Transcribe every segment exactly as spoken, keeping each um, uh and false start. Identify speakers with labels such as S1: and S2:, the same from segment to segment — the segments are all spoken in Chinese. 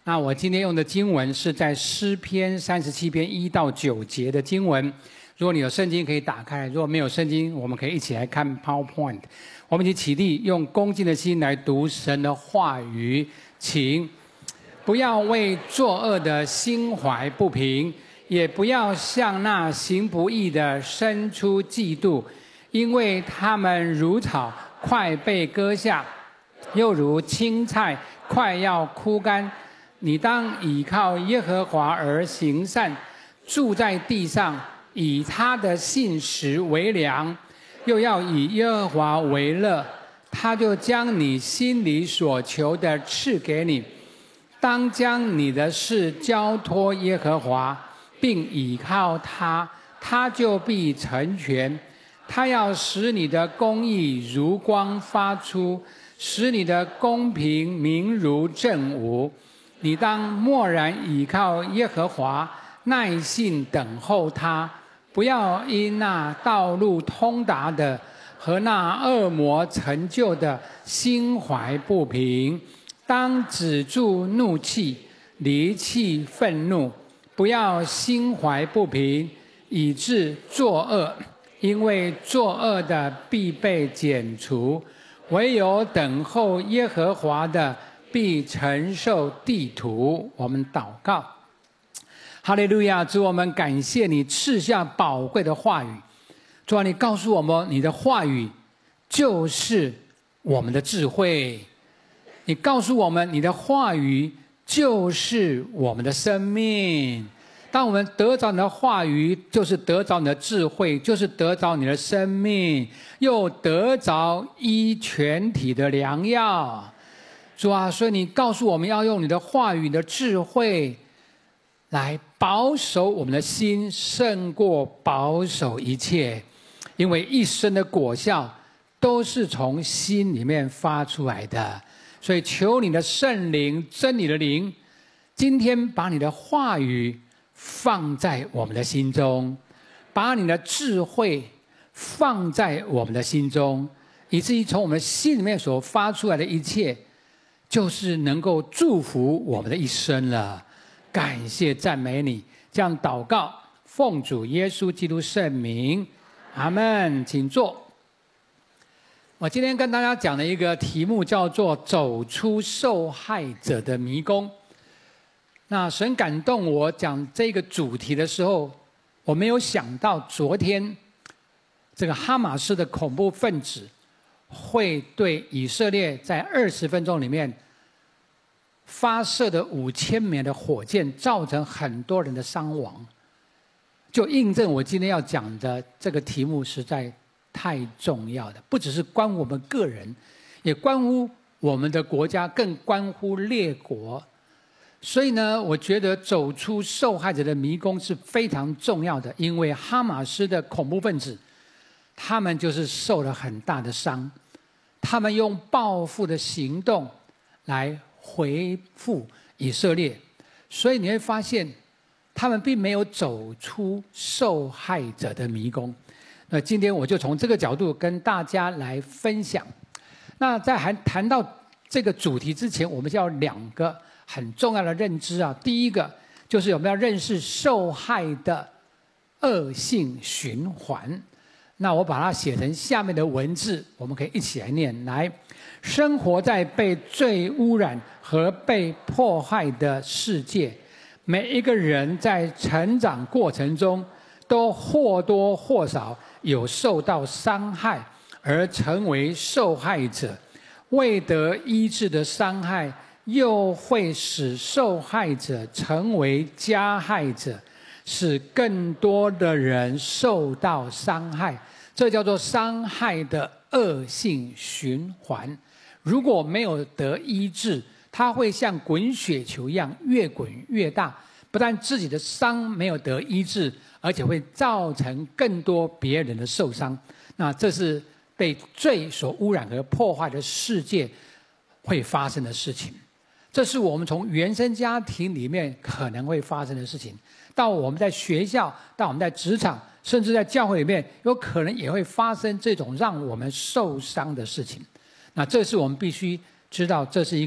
S1: 那我今天用的经文是在诗篇三十七篇一到九节的经文。如果你有圣经可以打开，如果没有圣经，我们可以一起来看 PowerPoint。我们一起起立，用恭敬的心来读神的话语。请不要为作恶的心怀不平，也不要向那行不义的生出嫉妒，因为他们如草快被割下，又如青菜快要枯干。你当倚靠耶和华而行善，住在地上，以他的信实为粮，又要以耶和华为乐，他就将你心里所求的赐给你。当将你的事交托耶和华，并倚靠他，他就必成全。他要使你的公义如光发出，使你的公平明如正午。你当默然倚靠耶和华，耐心等候他，不要因那道路通达的和那恶魔成就的心怀不平。当止住怒气，离弃愤怒，不要心怀不平，以致作恶，因为作恶的必被剪除，唯有等候耶和华的必承受地土。我们祷告。哈利路亚！主，我们感谢你赐下宝贵的话语。主啊，你告诉我们，你的话语就是我们的智慧。你告诉我们，你的话语就是我们的生命。当我们得着你的话语，就是得着你的智慧，就是得着你的生命，又得着医全体的良药。主啊，所以你告诉我们要用你的话语的智慧来保守我们的心，胜过保守一切，因为一生的果效都是从心里面发出来的。所以求你的圣灵，真理的灵，今天把你的话语放在我们的心中，把你的智慧放在我们的心中，以至于从我们心里面所发出来的一切，就是能够祝福我们的一生了。感谢赞美你，这样祷告，奉主耶稣基督圣名，阿们。请坐。我今天跟大家讲的一个题目叫做走出受害者的迷宫。那神感动我讲这个主题的时候，我没有想到昨天这个哈马斯的恐怖分子会对以色列在二十分钟里面发射的五千枚的火箭造成很多人的伤亡，就印证我今天要讲的这个题目实在太重要的，不只是关乎我们个人，也关乎我们的国家，更关乎列国。所以呢，我觉得走出受害者的迷宫是非常重要的，因为哈马斯的恐怖分子，他们就是受了很大的伤，他们用报复的行动来回复以色列，所以你会发现，他们并没有走出受害者的迷宫。那今天我就从这个角度跟大家来分享。那在还谈到这个主题之前，我们就要两个很重要的认知啊。第一个就是我们要认识受害的恶性循环。那我把它写成下面的文字，我们可以一起来念。来，生活在被罪污染和被迫害的世界，每一个人在成长过程中都或多或少有受到伤害，而成为受害者。未得医治的伤害，又会使受害者成为加害者，使更多的人受到伤害。这叫做伤害的恶性循环。如果没有得医治，它会像滚雪球一样越滚越大，不但自己的伤没有得医治，而且会造成更多别人的受伤。那这是被罪所污染和破坏的世界会发生的事情。这是我们从原生家庭里面可能会发生的事情，到我们在学校，到我们在职场，甚至在教会里面，有可能也会发生这种让我们受伤的事情。那这是我们必须知道，这是一个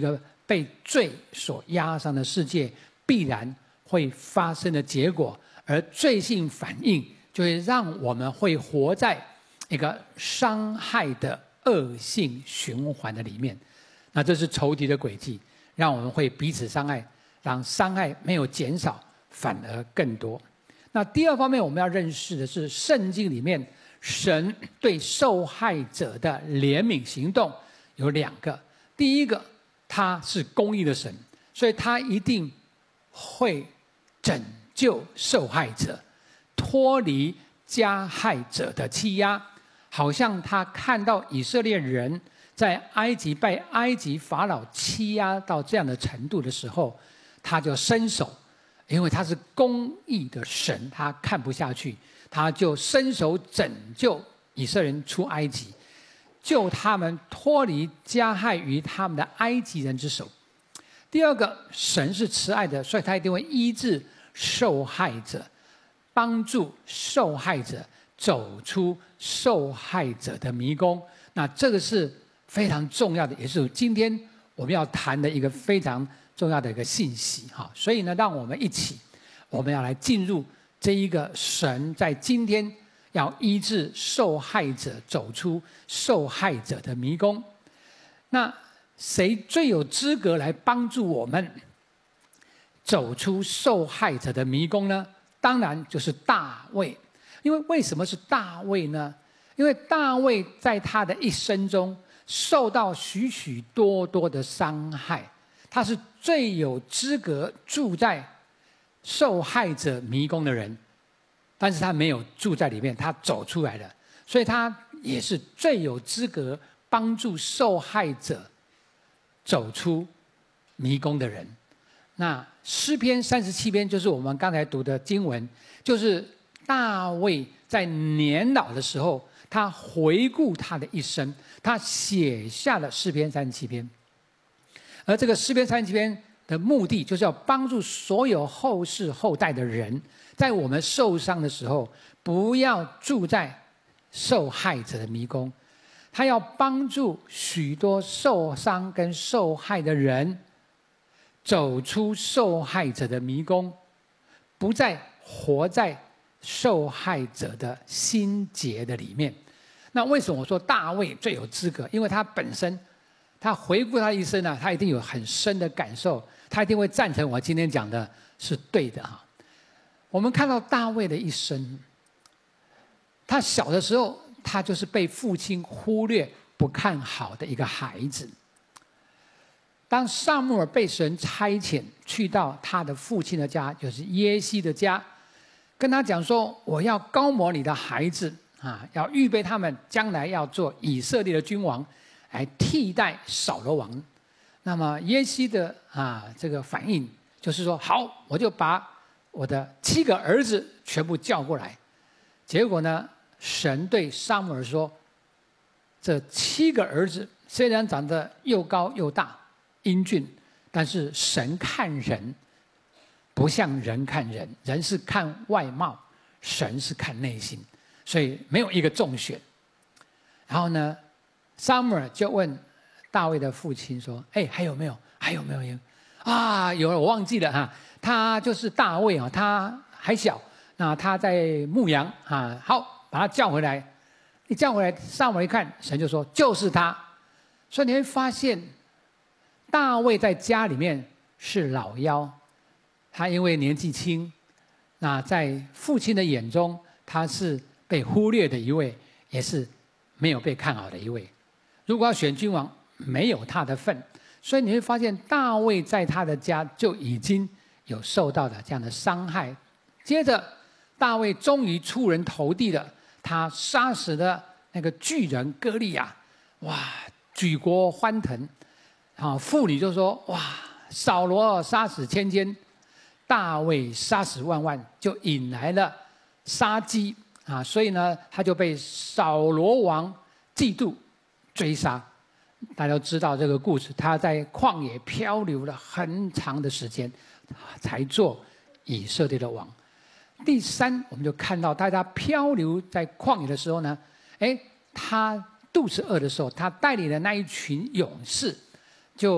S1: 被罪所压伤的世界必然会发生的结果，而罪性反应就会让我们会活在一个伤害的恶性循环的里面。那这是仇敌的诡计，让我们会彼此伤害，让伤害没有减少，反而更多。那第二方面我们要认识的是，圣经里面神对受害者的怜悯行动有两个。第一个，他是公义的神，所以他一定会拯救受害者，脱离加害者的欺压。好像他看到以色列人在埃及被埃及法老欺压到这样的程度的时候，他就伸手，因为他是公义的神，他看不下去，他就伸手拯救以色列人出埃及，救他们脱离加害于他们的埃及人之手。第二个，神是慈爱的，所以他一定会医治受害者，帮助受害者走出受害者的迷宫。那这个是非常重要的，也是今天我们要谈的一个非常重要的一个信息哈。所以呢，让我们一起，我们要来进入这一个神在今天要医治受害者，走出受害者的迷宫。那谁最有资格来帮助我们走出受害者的迷宫呢？当然就是大卫。因为为什么是大卫呢？因为大卫在他的一生中受到许许多多的伤害，他是最有资格住在受害者迷宫的人，但是他没有住在里面，他走出来了，所以他也是最有资格帮助受害者走出迷宫的人。那诗篇三十七篇就是我们刚才读的经文，就是大卫在年老的时候，他回顾他的一生，他写下了诗篇三十七篇。而这个诗篇三十七篇的目的，就是要帮助所有后世后代的人，在我们受伤的时候，不要住在受害者的迷宫。他要帮助许多受伤跟受害的人走出受害者的迷宫，不再活在受害者的心结的里面。那为什么我说大卫最有资格？因为他本身，他回顾他一生呢、啊，他一定有很深的感受，他一定会赞成我今天讲的是对的哈。我们看到大卫的一生，他小的时候，他就是被父亲忽略、不看好的一个孩子。当撒母耳被神差遣去到他的父亲的家，就是耶西的家，跟他讲说：“我要膏抹你的孩子啊，要预备他们将来要做以色列的君王，来替代扫罗王。”那么耶西的啊这个反应就是说：“好，我就把我的七个儿子全部叫过来。”结果呢，神对撒母耳说：“这七个儿子虽然长得又高又大、英俊，但是神看人不像人看人，人是看外貌，神是看内心，所以没有一个中选。”然后呢，撒母耳就问大卫的父亲说：“哎，还有没有？还有没有？啊，有了，我忘记了哈。他就是大卫啊，他还小，那他在牧羊啊。好，把他叫回来。一叫回来，撒母耳一看，神就说：就是他。所以你会发现，大卫在家里面是老幺，他因为年纪轻，那在父亲的眼中，他是被忽略的一位，也是没有被看好的一位。如果要选君王，没有他的份。所以你会发现，大卫在他的家就已经有受到的这样的伤害。接着，大卫终于出人头地了，他杀死了那个巨人歌利亚，哇，举国欢腾。啊，妇女就说：“哇，扫罗杀死千千，大卫杀死万万，就引来了杀机啊！所以呢，他就被扫罗王嫉妒追杀。大家都知道这个故事，他在旷野漂流了很长的时间，才做以色列的王。第三，我们就看到大家漂流在旷野的时候呢，哎，他肚子饿的时候，他带领的那一群勇士，就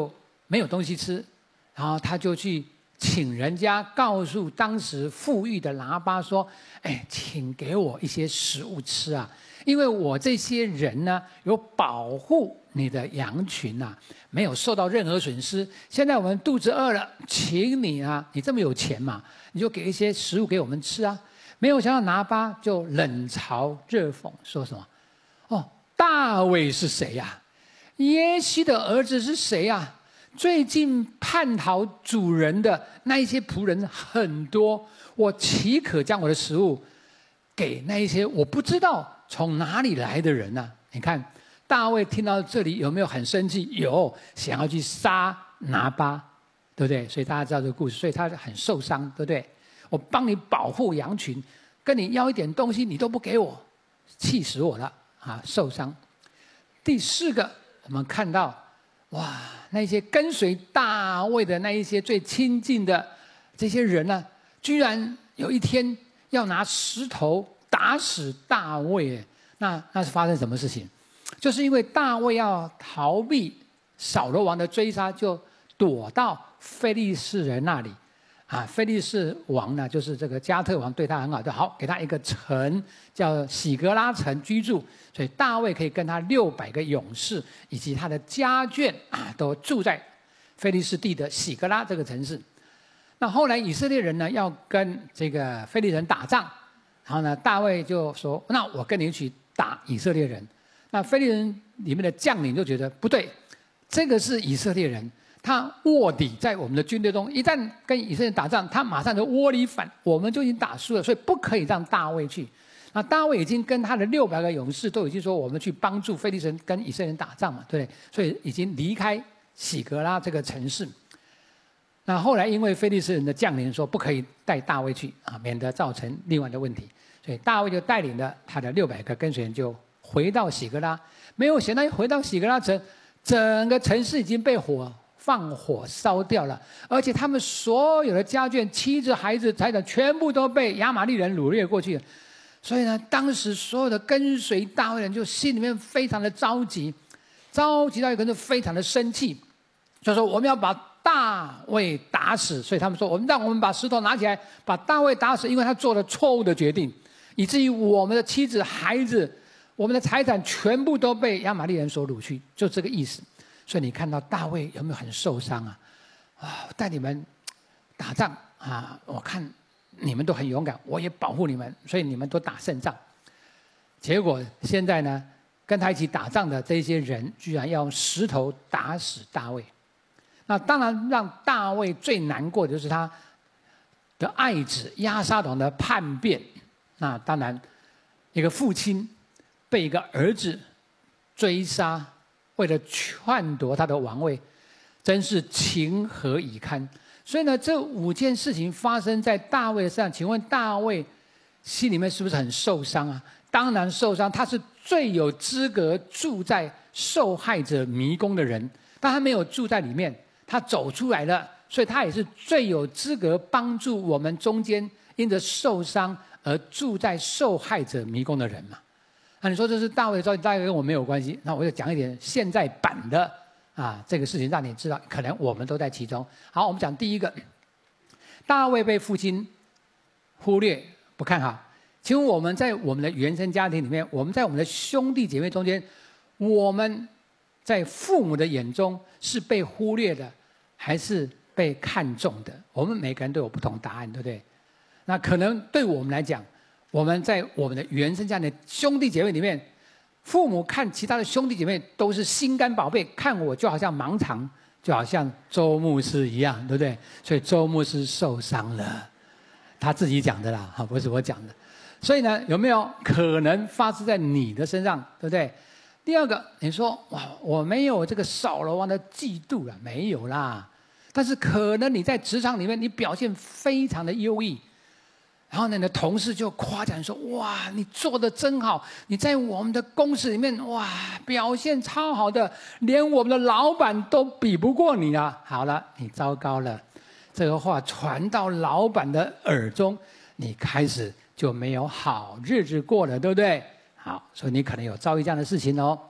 S1: 没有东西吃，然后他就去请人家告诉当时富裕的拿巴说：“哎，请给我一些食物吃啊，因为我这些人呢有保护你的羊群啊，没有受到任何损失。现在我们肚子饿了，请你啊，你这么有钱嘛，你就给一些食物给我们吃啊。”没有想到拿巴就冷嘲热讽，说什么：“哦，大卫是谁呀、啊？耶西的儿子是谁呀、啊？最近叛逃主人的那一些仆人很多，我岂可将我的食物给那一些我不知道从哪里来的人呢、啊？”你看大卫听到这里有没有很生气？有，想要去杀拿巴，对不对？所以大家知道这个故事，所以他很受伤，对不对？我帮你保护羊群，跟你要一点东西，你都不给我，气死我了啊！受伤。第四个，我们看到，哇，那些跟随大卫的那一些最亲近的这些人呢，居然有一天要拿石头打死大卫。那那是发生什么事情？就是因为大卫要逃避扫罗王的追杀，就躲到非利士人那里。啊，非利士王呢，就是这个加特王对他很好，就好给他一个城叫喜格拉城居住，所以大卫可以跟他六百个勇士以及他的家眷啊，都住在非利士地的喜格拉这个城市。那后来以色列人呢要跟这个非利人打仗，然后呢大卫就说：“那我跟你一起打以色列人。”那非利人里面的将领就觉得不对，这个是以色列人。他卧底在我们的军队中，一旦跟以色列打仗，他马上就窝里反，我们就已经打输了，所以不可以让大卫去。那大卫已经跟他的六百个勇士都已经说，我们去帮助非利士人跟以色列人打仗嘛，对不对？所以已经离开喜格拉这个城市。那后来因为非利士人的将领说不可以带大卫去啊，免得造成另外的问题，所以大卫就带领了他的六百个跟随人就回到喜格拉。没有想到回到喜格拉城，整个城市已经被火。放火烧掉了，而且他们所有的家眷、妻子、孩子、财产全部都被亚玛力人掳掠过去了。所以呢，当时所有的跟随大卫人就心里面非常的着急，着急到一个人非常的生气，就说我们要把大卫打死。所以他们说，我们让我们把石头拿起来，把大卫打死，因为他做了错误的决定，以至于我们的妻子、孩子、我们的财产全部都被亚玛力人所掳去，就这个意思。所以你看到大卫有没有很受伤啊？啊，带你们打仗啊，我看你们都很勇敢，我也保护你们，所以你们都打胜仗。结果现在呢，跟他一起打仗的这些人，居然要用石头打死大卫。那当然让大卫最难过的就是他的爱子押沙龙的叛变。那当然，一个父亲被一个儿子追杀。为了篡夺他的王位，真是情何以堪。所以呢，这五件事情发生在大卫身上，请问大卫心里面是不是很受伤啊？当然受伤，他是最有资格住在受害者迷宫的人，但他没有住在里面，他走出来了，所以他也是最有资格帮助我们中间因着受伤而住在受害者迷宫的人嘛。那你说这是大卫的遭遇，大概跟我没有关系。那我就讲一点现在版的啊，这个事情让你知道，可能我们都在其中。好，我们讲第一个，大卫被父亲忽略不看好。请问我们在我们的原生家庭里面，我们在我们的兄弟姐妹中间，我们在父母的眼中是被忽略的，还是被看重的？我们每个人都有不同答案，对不对？那可能对我们来讲，我们在我们的原生家庭的兄弟姐妹里面，父母看其他的兄弟姐妹都是心肝宝贝，看我就好像盲肠，就好像周牧师一样，对不对？所以周牧师受伤了，他自己讲的啦，哈，不是我讲的。所以呢，有没有可能发生在你的身上，对不对？第二个，你说哇，我没有这个扫罗王的嫉妒了，没有啦。但是可能你在职场里面，你表现非常的优异。然后呢，你的同事就夸奖说：“哇，你做的真好！你在我们的公司里面，哇，表现超好的，连我们的老板都比不过你啊！”好了，你糟糕了，这个话传到老板的耳中，你开始就没有好日子过了，对不对？好，所以你可能有遭遇这样的事情哦。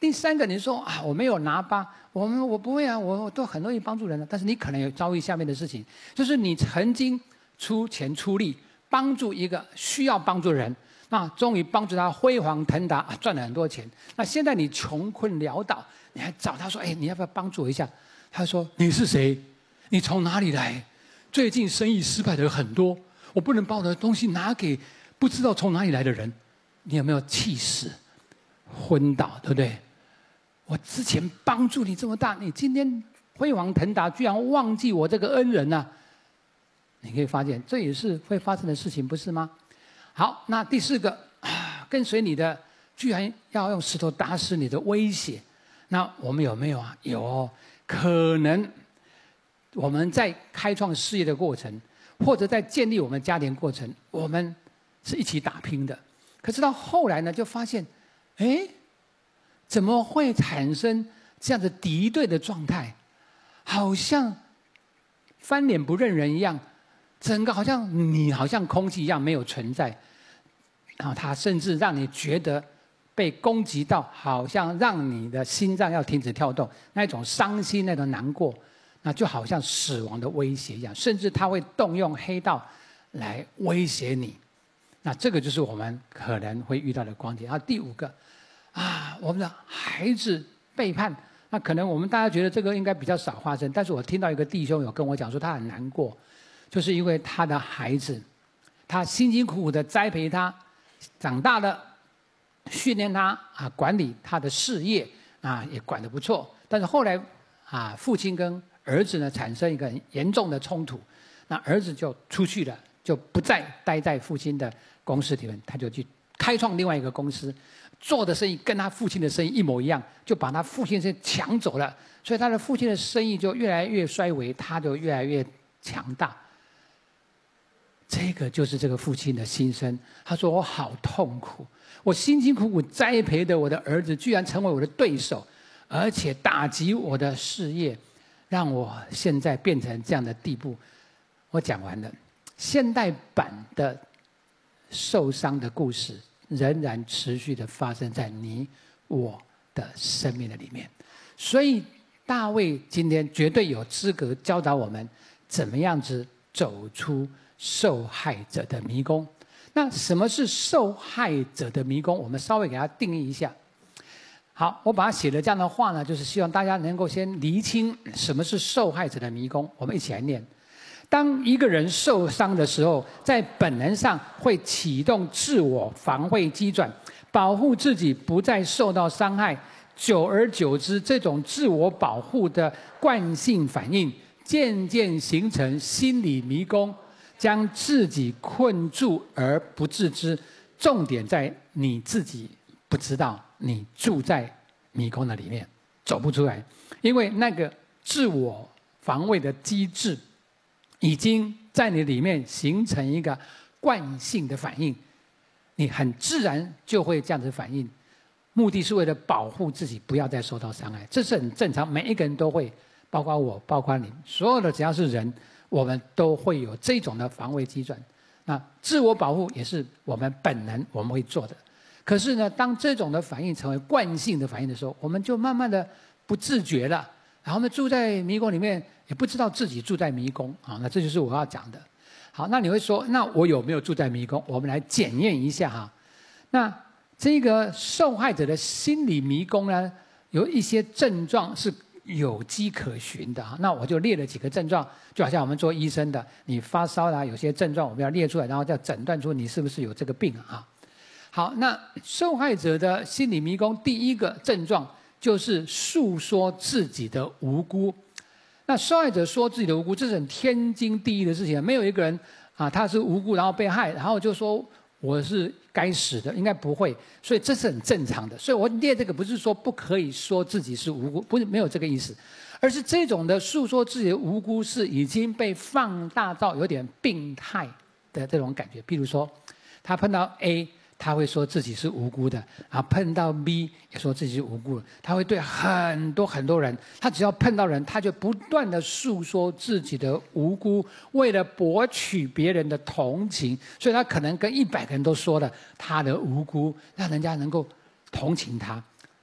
S1: 第三个，你说啊，我没有拿疤，我们我不会啊，我我都很乐意帮助人的。但是你可能有遭遇下面的事情，就是你曾经出钱出力帮助一个需要帮助的人，那终于帮助他辉煌腾达啊，赚了很多钱。那现在你穷困潦倒，你还找他说，哎，你要不要帮助我一下？他说你是谁？你从哪里来？最近生意失败的很多，我不能把我的东西拿给不知道从哪里来的人。你有没有气死、昏倒，对不对？我之前帮助你这么大，你今天辉煌腾达，居然忘记我这个恩人呢、啊？你可以发现，这也是会发生的事情，不是吗？好，那第四个，啊、跟随你的居然要用石头打死你的威胁，那我们有没有啊？有哦，可能我们在开创事业的过程，或者在建立我们家庭过程，我们是一起打拼的。可是到后来呢，就发现，哎。怎么会产生这样的敌对的状态？好像翻脸不认人一样，整个好像你好像空气一样没有存在。然后他甚至让你觉得被攻击到，好像让你的心脏要停止跳动，那种伤心、那种难过，那就好像死亡的威胁一样。甚至他会动用黑道来威胁你。那这个就是我们可能会遇到的光景。然后第五个。啊，我们的孩子背叛，那可能我们大家觉得这个应该比较少发生，但是我听到一个弟兄有跟我讲说，他很难过，就是因为他的孩子，他辛辛苦苦的栽培他，长大了，训练他啊，管理他的事业啊，也管得不错，但是后来啊，父亲跟儿子呢产生一个很严重的冲突，那儿子就出去了，就不再待在父亲的公司里面，他就去开创另外一个公司。做的生意跟他父亲的生意一模一样，就把他父亲的生意抢走了，所以他的父亲的生意就越来越衰微，他就越来越强大。这个就是这个父亲的心声。他说：“我好痛苦，我辛辛苦苦栽培的我的儿子，居然成为我的对手，而且打击我的事业，让我现在变成这样的地步。”我讲完了。现代版的受伤的故事。仍然持续的发生在你我的生命的里面，所以大卫今天绝对有资格教导我们怎么样子走出受害者的迷宫。那什么是受害者的迷宫？我们稍微给它定义一下。好，我把它写了这样的话呢，就是希望大家能够先厘清什么是受害者的迷宫。我们一起来念。当一个人受伤的时候，在本能上会启动自我防卫机转，保护自己不再受到伤害。久而久之，这种自我保护的惯性反应渐渐形成心理迷宫，将自己困住而不自知。重点在你自己不知道，你住在迷宫的里面，走不出来，因为那个自我防卫的机制。已经在你里面形成一个惯性的反应，你很自然就会这样子反应，目的是为了保护自己不要再受到伤害，这是很正常，每一个人都会，包括我，包括你，所有的只要是人，我们都会有这种的防卫机转。那自我保护也是我们本能我们会做的，可是呢，当这种的反应成为惯性的反应的时候，我们就慢慢的不自觉了。然后呢，住在迷宫里面，也不知道自己住在迷宫啊。那这就是我要讲的。好，那你会说，那我有没有住在迷宫？我们来检验一下哈。那这个受害者的心理迷宫呢，有一些症状是有迹可循的哈。那我就列了几个症状，就好像我们做医生的，你发烧啦，有些症状我们要列出来，然后再诊断出你是不是有这个病啊。好，那受害者的心理迷宫第一个症状。就是诉说自己的无辜。那受害者说自己的无辜，这是很天经地义的事情。没有一个人啊，他是无辜然后被害，然后就说我是该死的，应该不会。所以这是很正常的。所以我列这个不是说不可以说自己是无辜，不是没有这个意思，而是这种的诉说自己的无辜是已经被放大到有点病态的这种感觉。譬如说，他碰到 A。他会说自己是无辜的，然后碰到 B 也说自己是无辜的。他会对很多很多人，他只要碰到人，他就不断的诉说自己的无辜，为了博取别人的同情，所以他可能跟一百个人都说了他的无辜，让人家能够同情他。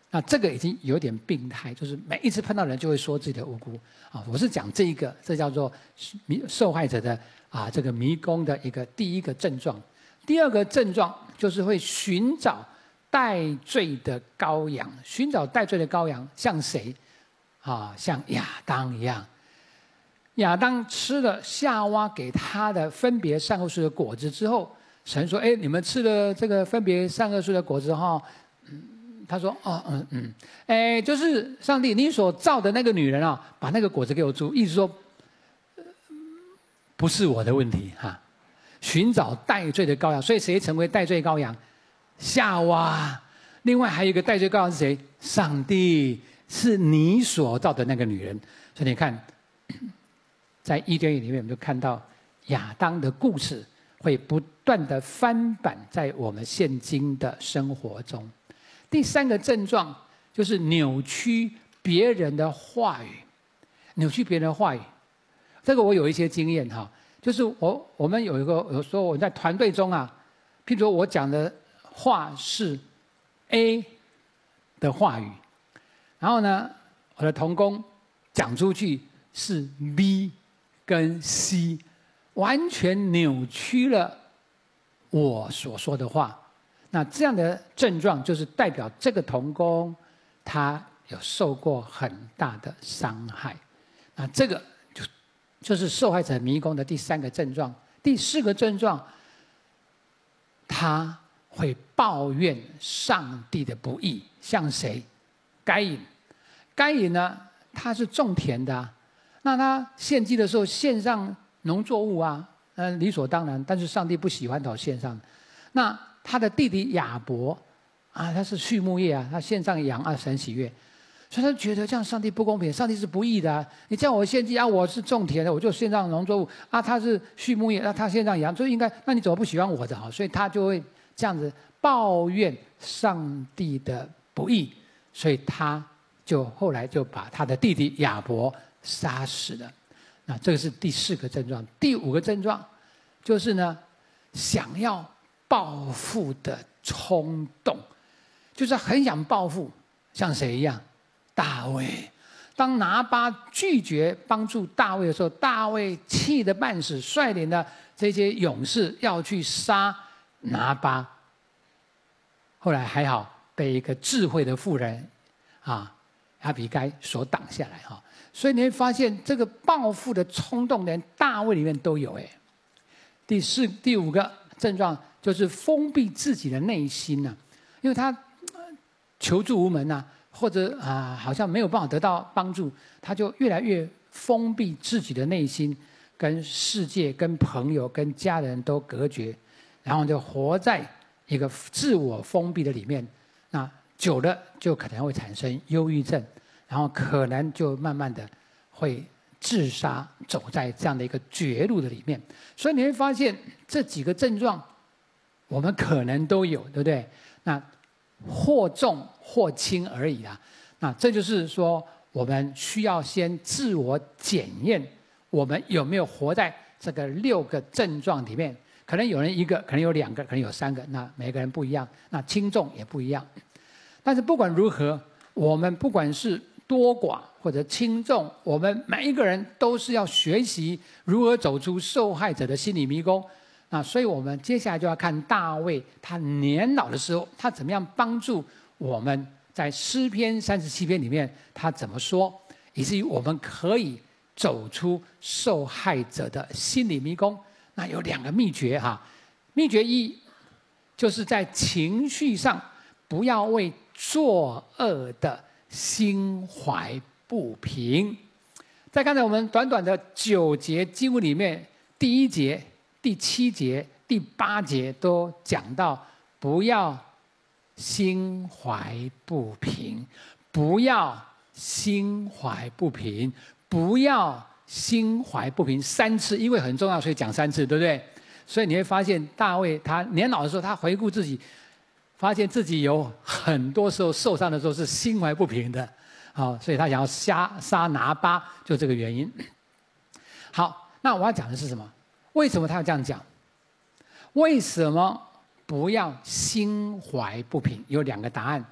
S1: 那这个已经有点病态，就是每一次碰到人就会说自己的无辜啊。我是讲这一个，这叫做迷受害者的啊这个迷宫的一个第一个症状。第二个症状就是会寻找代罪的羔羊，寻找代罪的羔羊，像谁？啊，像亚当一样。亚当吃了夏娃给他的分别善恶树的果子之后，神说：“哎，你们吃了这个分别善恶树的果子哈。”他说：“哦，嗯嗯，哎，就是上帝，你所造的那个女人啊，把那个果子给我吃，意思说，不是我的问题哈、啊。寻找代罪的羔羊，所以谁成为代罪羔羊？夏娃。另外还有一个代罪羔羊是谁？上帝，是你所造的那个女人。所以你看，在伊甸园里面，我们就看到亚当的故事会不断的翻版在我们现今的生活中。”第三个症状就是扭曲别人的话语，扭曲别人的话语，这个我有一些经验哈，就是我我们有一个有时候我在团队中啊，譬如说我讲的话是 A 的话语，然后呢，我的同工讲出去是 B 跟 C， 完全扭曲了我所说的话。那这样的症状就是代表这个同工他有受过很大的伤害。那这个就就是受害者迷宫的第三个症状。第四个症状，他会抱怨上帝的不义，像谁？该隐。该隐呢，他是种田的、啊，那他献祭的时候献上农作物啊，嗯，理所当然。但是上帝不喜欢讨献上。那他的弟弟亚伯啊，他是畜牧业啊，他献上羊啊，神喜悦，所以他觉得这样上帝不公平，上帝是不义的、啊。你叫我献祭啊，我是种田的，我就献上农作物啊，他是畜牧业，那他献上羊，就应该，那你怎么不喜欢我的好？所以他就会这样子抱怨上帝的不义，所以他就后来就把他的弟弟亚伯杀死了。那这个是第四个症状。第五个症状就是呢，想要报复的冲动，就是很想报复，像谁一样？大卫。当拿巴拒绝帮助大卫的时候，大卫气得半死，率领了这些勇士要去杀拿巴。后来还好被一个智慧的妇人啊亚比该所挡下来哈。所以你会发现，这个报复的冲动连大卫里面都有哎。第四、第五个症状就是封闭自己的内心呐、啊，因为他求助无门呐、啊，或者啊好像没有办法得到帮助，他就越来越封闭自己的内心，跟世界、跟朋友、跟家人都隔绝，然后就活在一个自我封闭的里面。那久了就可能会产生忧郁症，然后可能就慢慢的会自杀，走在这样的一个绝路的里面。所以你会发现这几个症状我们可能都有，对不对？那或重或轻而已啦。那这就是说我们需要先自我检验，我们有没有活在这个六个症状里面。可能有人一个，可能有两个，可能有三个，那每个人不一样，那轻重也不一样。但是不管如何，我们不管是多寡或者轻重，我们每一个人都是要学习如何走出受害者的心理迷宫。那所以我们接下来就要看大卫他年老的时候，他怎么样帮助我们在诗篇三十七篇里面他怎么说，以至于我们可以走出受害者的心理迷宫。那有两个秘诀哈，秘诀一就是在情绪上不要为作恶的心怀不平。在刚才我们短短的九节经文里面，第一节、第七节、第八节都讲到不要心怀不平，不要心怀不平，不要心怀不平三次，因为很重要，所以讲三次，对不对？所以你会发现大卫他年老的时候，他回顾自己，发现自己有很多时候受伤的时候是心怀不平的，好，所以他想要杀杀拿巴，就这个原因。好，那我要讲的是什么？为什么他要这样讲？为什么不要心怀不平？有两个答案。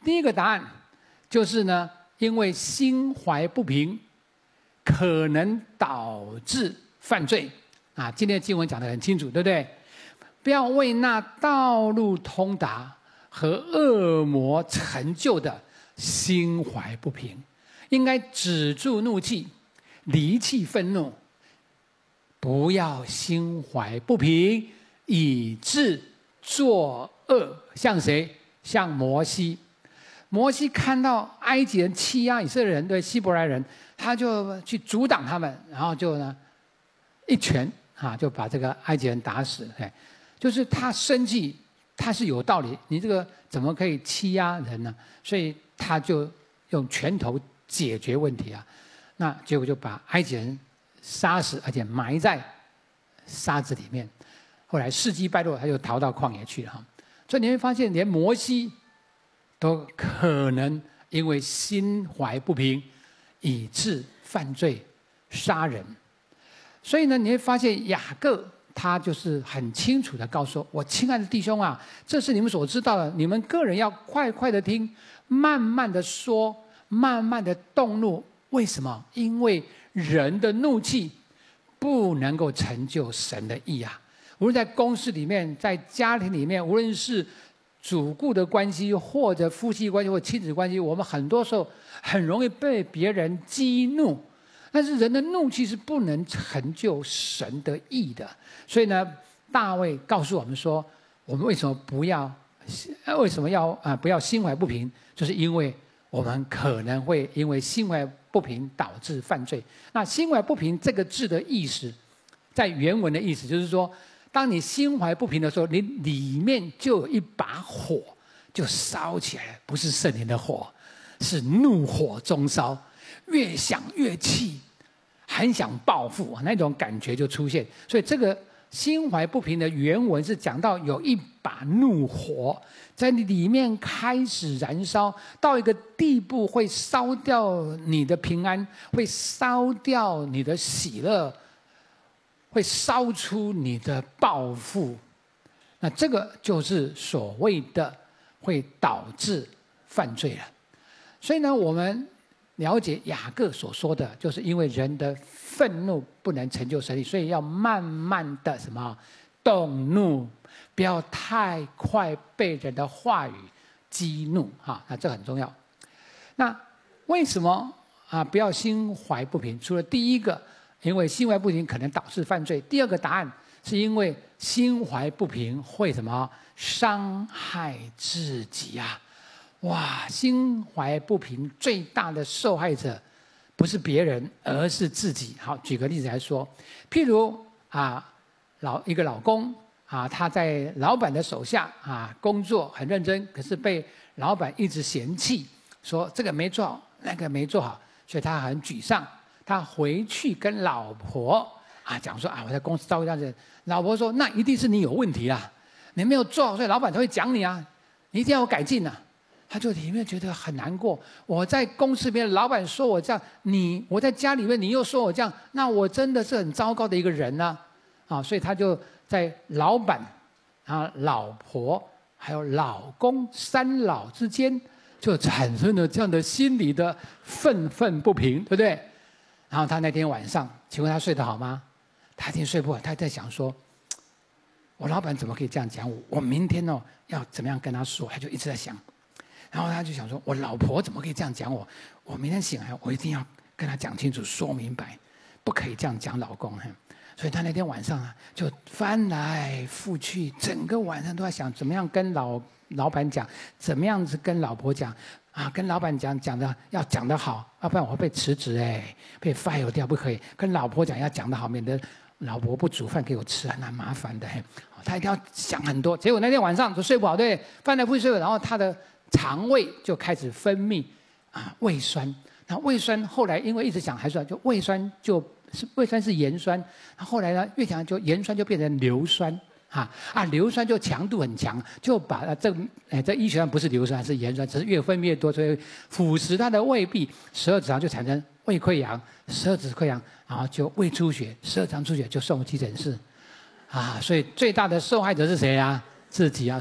S1: 第一个答案就是呢，因为心怀不平，可能导致犯罪。啊，今天的经文讲得很清楚，对不对？不要为那道路通达和恶魔成就的心怀不平，应该止住怒气，离弃愤怒，不要心怀不平，以致作恶。像谁？像摩西。摩西看到埃及人欺压以色列人，对希伯来人，他就去阻挡他们，然后就呢一拳啊就把这个埃及人打死。哎，就是他生气，他是有道理，你这个怎么可以欺压人呢？所以他就用拳头解决问题啊。那结果就把埃及人杀死，而且埋在沙子里面。后来事迹败露，他就逃到旷野去了哈。所以你会发现，连摩西都可能因为心怀不平，以致犯罪、杀人。所以呢，你会发现雅各他就是很清楚的告诉我：我亲爱的弟兄啊，这是你们所知道的，你们个人要快快的听，慢慢的说，慢慢的动怒。为什么？因为人的怒气不能够成就神的意啊！无论在公司里面，在家庭里面，无论是主顾的关系，或者夫妻关系，或亲子关系，我们很多时候很容易被别人激怒。但是人的怒气是不能成就神的意的。所以呢，大卫告诉我们说，我们为什么不要，为什么要啊不要心怀不平？就是因为我们可能会因为心怀不平导致犯罪。那心怀不平这个字的意思，在原文的意思就是说，当你心怀不平的时候，你里面就有一把火就烧起来了，不是圣灵的火，是怒火中烧，越想越气，很想报复，那种感觉就出现。所以这个心怀不平的原文是讲到有一把怒火在里面开始燃烧，到一个地步会烧掉你的平安，会烧掉你的喜乐，会烧出你的报复。那这个就是所谓的会导致犯罪了。所以呢，我们了解雅各所说的，就是因为人的愤怒不能成就神力，所以要慢慢的什么动怒，不要太快被人的话语激怒哈。那这很重要。那为什么啊不要心怀不平？除了第一个，因为心怀不平可能导致犯罪；第二个答案是因为心怀不平会什么伤害自己啊。哇，心怀不平最大的受害者不是别人，而是自己。好，举个例子来说，譬如啊，老一个老公啊，他在老板的手下啊工作很认真，可是被老板一直嫌弃，说这个没做好，那个没做好，所以他很沮丧。他回去跟老婆啊讲说啊，我在公司遭遇这样子。老婆说，那一定是你有问题啦，你没有做好，所以老板才会讲你啊，你一定要有改进啊。他就里面觉得很难过，我在公司里面老板说我这样，你我在家里面你又说我这样，那我真的是很糟糕的一个人呢、啊，啊，所以他就在老板啊、老婆还有老公三老之间，就产生了这样的心理的愤愤不平，对不对？然后他那天晚上，请问他睡得好吗？他一定睡不好，他在想说，我老板怎么可以这样讲我？我明天哦要怎么样跟他说？他就一直在想。然后他就想说，我老婆怎么可以这样讲我？我明天醒来，我一定要跟他讲清楚、说明白，不可以这样讲老公。所以他那天晚上啊，就翻来覆去，整个晚上都在想怎么样跟老老板讲，怎么样子跟老婆讲啊，跟老板讲讲的要讲得好，要不然我会被辞职哎，被 fire 掉不可以。跟老婆讲要讲得好，免得老婆不煮饭给我吃，很麻烦的。他一定要想很多。结果那天晚上就睡不好，对，翻来覆去睡，然后他的肠胃就开始分泌啊胃酸，那胃酸后来因为一直想还是就胃酸就是胃酸是盐酸，后来呢越讲就盐酸就变成硫酸啊啊硫酸就强度很强，就把这哎这医学上不是硫酸是盐酸，只是越分泌越多，所以腐蚀它的胃壁，十二指肠就产生胃溃疡，十二指溃疡然后就胃出血，十二肠出血就送急诊室啊，所以最大的受害者是谁啊？自己啊，所以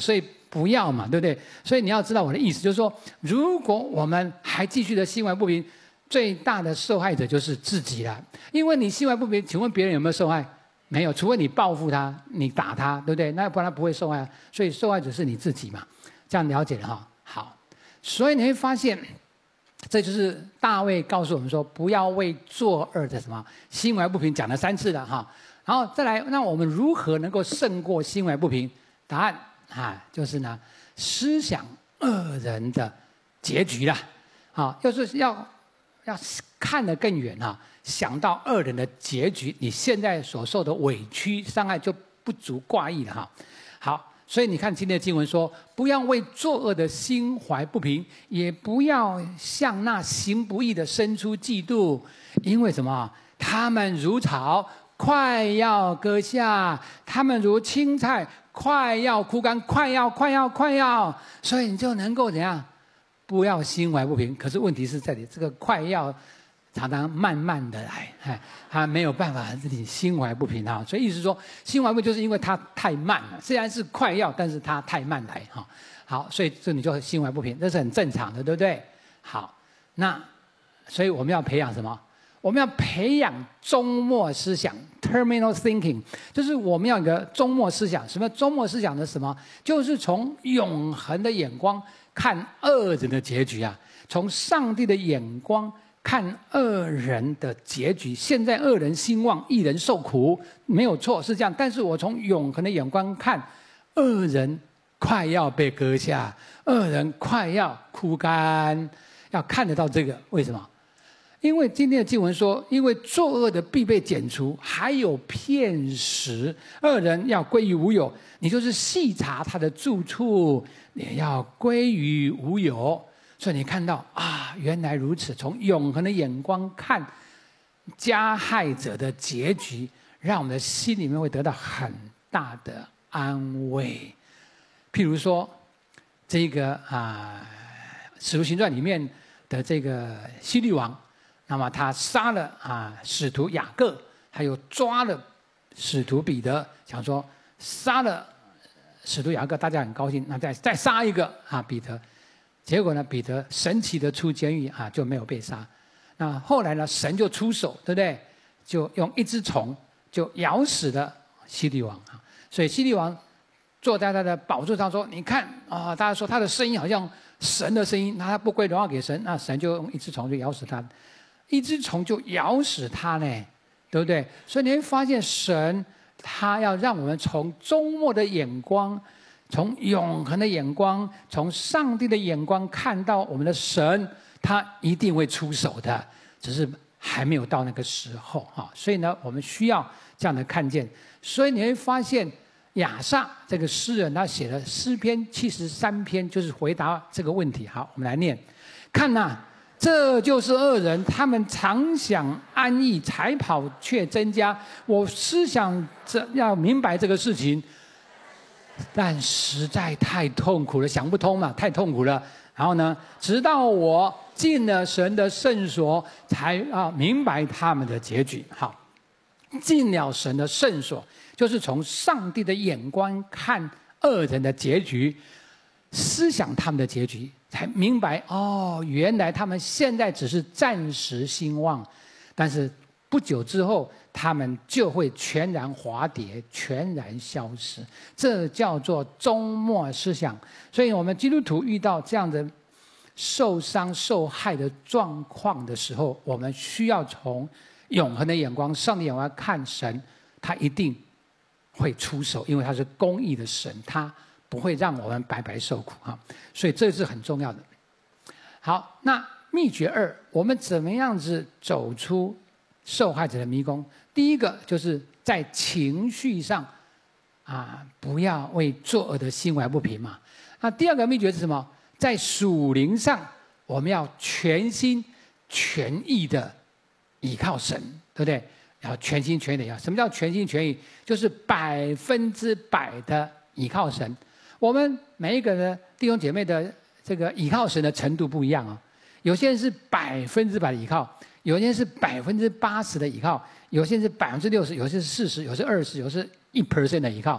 S1: 不要嘛，对不对？所以你要知道我的意思，就是说，如果我们还继续的心怀不平，最大的受害者就是自己了。因为你心怀不平，请问别人有没有受害？没有，除非你报复他，你打他，对不对？那不然他不会受害。所以受害者是你自己嘛，这样了解了哈。好，所以你会发现，这就是大卫告诉我们说，不要为作恶的什么心怀不平，讲了三次了哈。然后再来，那我们如何能够胜过心怀不平？答案啊，就是呢，思想恶人的结局啦。啊，就是要要看得更远啊，想到恶人的结局，你现在所受的委屈伤害就不足挂意了哈。好，所以你看今天的经文说，不要为作恶的心怀不平，也不要向那行不义的生出嫉妒，因为什么？他们如草，快要割下；他们如青菜，快要枯干，快要，快要，快要。所以你就能够怎样？不要心怀不平。可是问题是在你这个快要。常常慢慢的来，哎，他没有办法自己心怀不平哈，所以意思说心怀不平就是因为他太慢了，虽然是快要，但是他太慢来哈。好，所以这你就心怀不平，这是很正常的，对不对？好，那所以我们要培养什么？我们要培养终末思想 （terminal thinking）， 就是我们要有一个终末思想。什么终末思想的什么？就是从永恒的眼光看恶人的结局啊，从上帝的眼光。看恶人的结局，现在恶人兴旺，义人受苦，没有错，是这样。但是我从永恒的眼光看，恶人快要被割下，恶人快要枯干，要看得到这个。为什么？因为今天的经文说，因为作恶的必被剪除，还有片时，恶人要归于无有。你就是细查他的住处，也要归于无有。所以你看到啊，原来如此。从永恒的眼光看加害者的结局，让我们的心里面会得到很大的安慰。譬如说，这个啊，《使徒行传》里面的这个希律王，那么他杀了啊使徒雅各，还有抓了使徒彼得，想说杀了使徒雅各，大家很高兴，那再再杀一个啊彼得。结果呢，彼得神奇的出监狱啊，就没有被杀。那后来呢，神就出手，对不对？就用一只虫就咬死了希律王啊。所以希律王坐在他的宝座上说：“你看啊，大家说他的声音好像神的声音，那他不归荣耀给神，那神就用一只虫就咬死他，一只虫就咬死他呢，对不对？所以你会发现，神他要让我们从终末的眼光。”从永恒的眼光，从上帝的眼光看到我们的神，他一定会出手的，只是还没有到那个时候哈。所以呢，我们需要这样的看见。所以你会发现，亚萨这个诗人他写了诗篇七十三篇，就是回答这个问题。好，我们来念：看呐、啊，这就是恶人，他们常想安逸，财跑却增加。我思想这要明白这个事情。但实在太痛苦了，想不通嘛，太痛苦了。然后呢，直到我进了神的圣所，才啊明白他们的结局。好，进了神的圣所，就是从上帝的眼光看恶人的结局，思想他们的结局，才明白哦，原来他们现在只是暂时兴旺，但是不久之后。他们就会全然滑跌，全然消失，这叫做终末思想。所以，我们基督徒遇到这样的受伤、受害的状况的时候，我们需要从永恒的眼光、上帝眼光看神，他一定会出手，因为他是公义的神，他不会让我们白白受苦哈。所以，这是很重要的。好，那秘诀二，我们怎么样子走出受害者的迷宫？第一个就是在情绪上，啊，不要为作恶的心怀不平嘛。那第二个秘诀是什么？在属灵上，我们要全心全意的倚靠神，对不对？要全心全意的要。什么叫全心全意？就是百分之百的倚靠神。我们每一个的弟兄姐妹的这个倚靠神的程度不一样啊、哦。有些人是百分之百的倚靠，有些人是百分之八十的倚靠。有些是百分之六十，有些是四十，有些二十，有些一 percent 的依靠，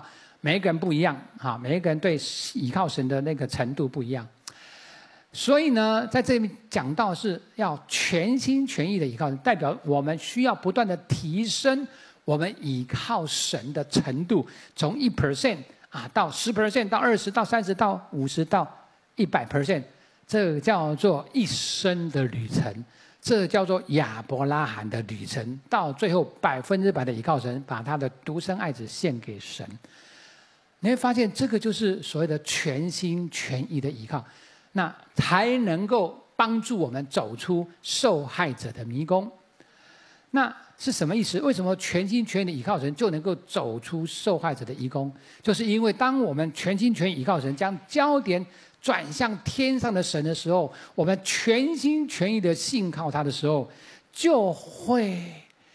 S1: 每一个人不一样，哈，每一个人对倚靠神的那个程度不一样。所以呢，在这里讲到是要全心全意的倚靠神，代表我们需要不断的提升我们倚靠神的程度，从一 percent 啊到十 percent 到二十到三十到五十到一百 percent， 这叫做一生的旅程，这叫做亚伯拉罕的旅程，到最后百分之百的倚靠神，把他的独生爱子献给神。你会发现，这个就是所谓的全心全意的倚靠。那才能够帮助我们走出受害者的迷宫。那是什么意思？为什么全心全意的倚靠神就能够走出受害者的迷宫？就是因为当我们全心全意倚靠神，将焦点转向天上的神的时候，我们全心全意的信靠他的时候，就会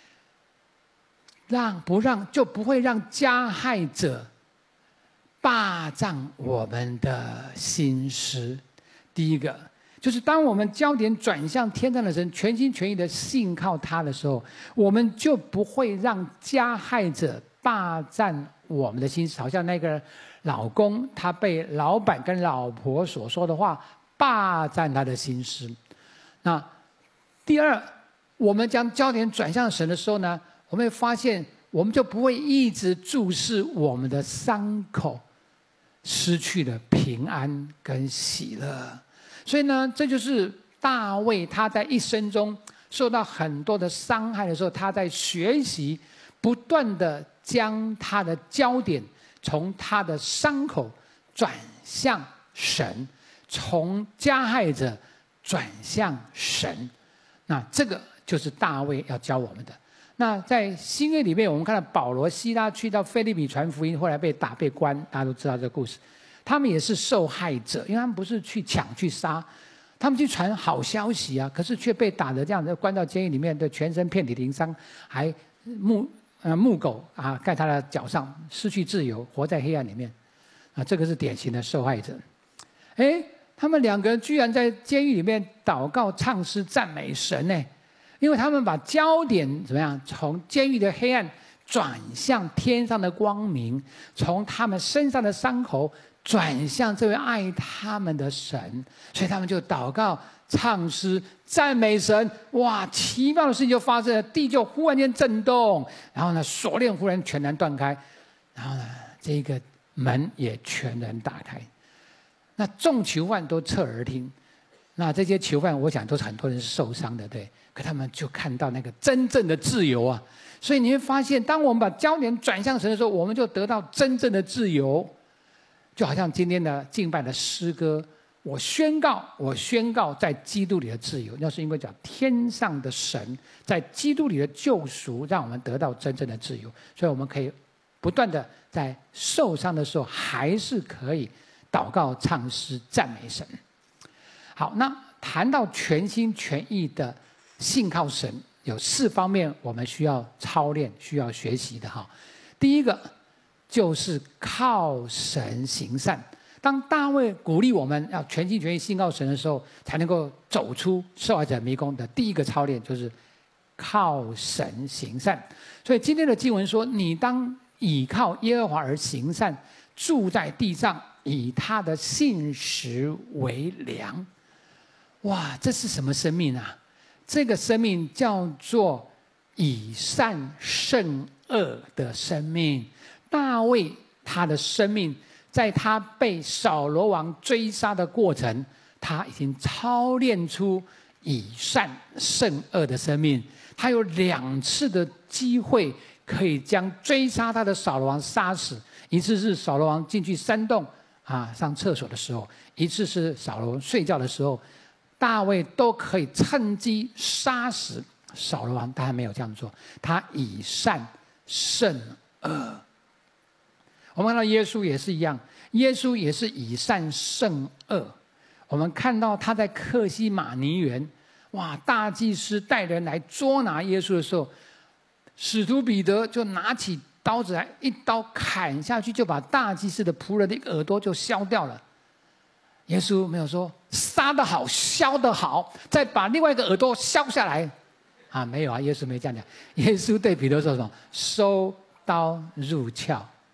S1: 让不让就不会让加害者霸占我们的心思。第一个就是当我们焦点转向天上的神，全心全意的信靠他的时候，我们就不会让加害者霸占我们的心思。好像那个老公，他被老板跟老婆所说的话霸占他的心思。那第二，我们将焦点转向神的时候呢，我们会发现，我们就不会一直注视我们的伤口，失去了平安跟喜乐。所以呢，这就是大卫他在一生中受到很多的伤害的时候，他在学习，不断的将他的焦点从他的伤口转向神，从加害者转向神。那这个就是大卫要教我们的。那在新约里面，我们看到保罗、希拉去到腓立比传福音，后来被打被关，大家都知道这个故事。他们也是受害者，因为他们不是去抢去杀，他们去传好消息啊，可是却被打得这样子，关到监狱里面，对全身遍体鳞伤，还木呃木狗啊盖他的脚上，失去自由，活在黑暗里面，啊，这个是典型的受害者。哎，他们两个人居然在监狱里面祷告、唱诗、赞美神呢，因为他们把焦点怎么样，从监狱的黑暗转向天上的光明，从他们身上的伤口转向这位爱他们的神，所以他们就祷告、唱诗、赞美神。哇，奇妙的事情就发生了，地就忽然间震动，然后呢，锁链忽然全然断开，然后呢，这个门也全然打开。那众囚犯都侧耳听，那这些囚犯，我想都是很多人是受伤的，对，可他们就看到那个真正的自由啊。所以你会发现，当我们把焦点转向神的时候，我们就得到真正的自由。就好像今天的敬拜的诗歌，我宣告，我宣告在基督里的自由，那是因为讲天上的神在基督里的救赎，让我们得到真正的自由。所以我们可以不断的在受伤的时候，还是可以祷告、唱诗、赞美神。好，那谈到全心全意的信靠神，有四方面我们需要操练、需要学习的哈。第一个就是靠神行善。当大卫鼓励我们要全心全意信靠神的时候，才能够走出受害者迷宫的第一个操练就是靠神行善。所以今天的经文说，你当倚靠耶和华而行善，住在地上，以他的信实为粮。哇，这是什么生命啊？这个生命叫做以善胜恶的生命。大卫他的生命，在他被扫罗王追杀的过程，他已经操练出以善胜恶的生命。他有两次的机会可以将追杀他的扫罗王杀死，一次是扫罗王进去山洞啊上厕所的时候，一次是扫罗王睡觉的时候，大卫都可以趁机杀死扫罗王，但他没有这样做，他以善胜恶。我们看到耶稣也是一样，耶稣也是以善胜恶。我们看到他在客西马尼园，哇，大祭司带人来捉拿耶稣的时候，使徒彼得就拿起刀子来，一刀砍下去，就把大祭司的仆人的耳朵就削掉了。耶稣没有说杀得好，削得好，再把另外一个耳朵削下来，啊，没有啊，耶稣没这样讲。耶稣对彼得说什么？收刀入鞘。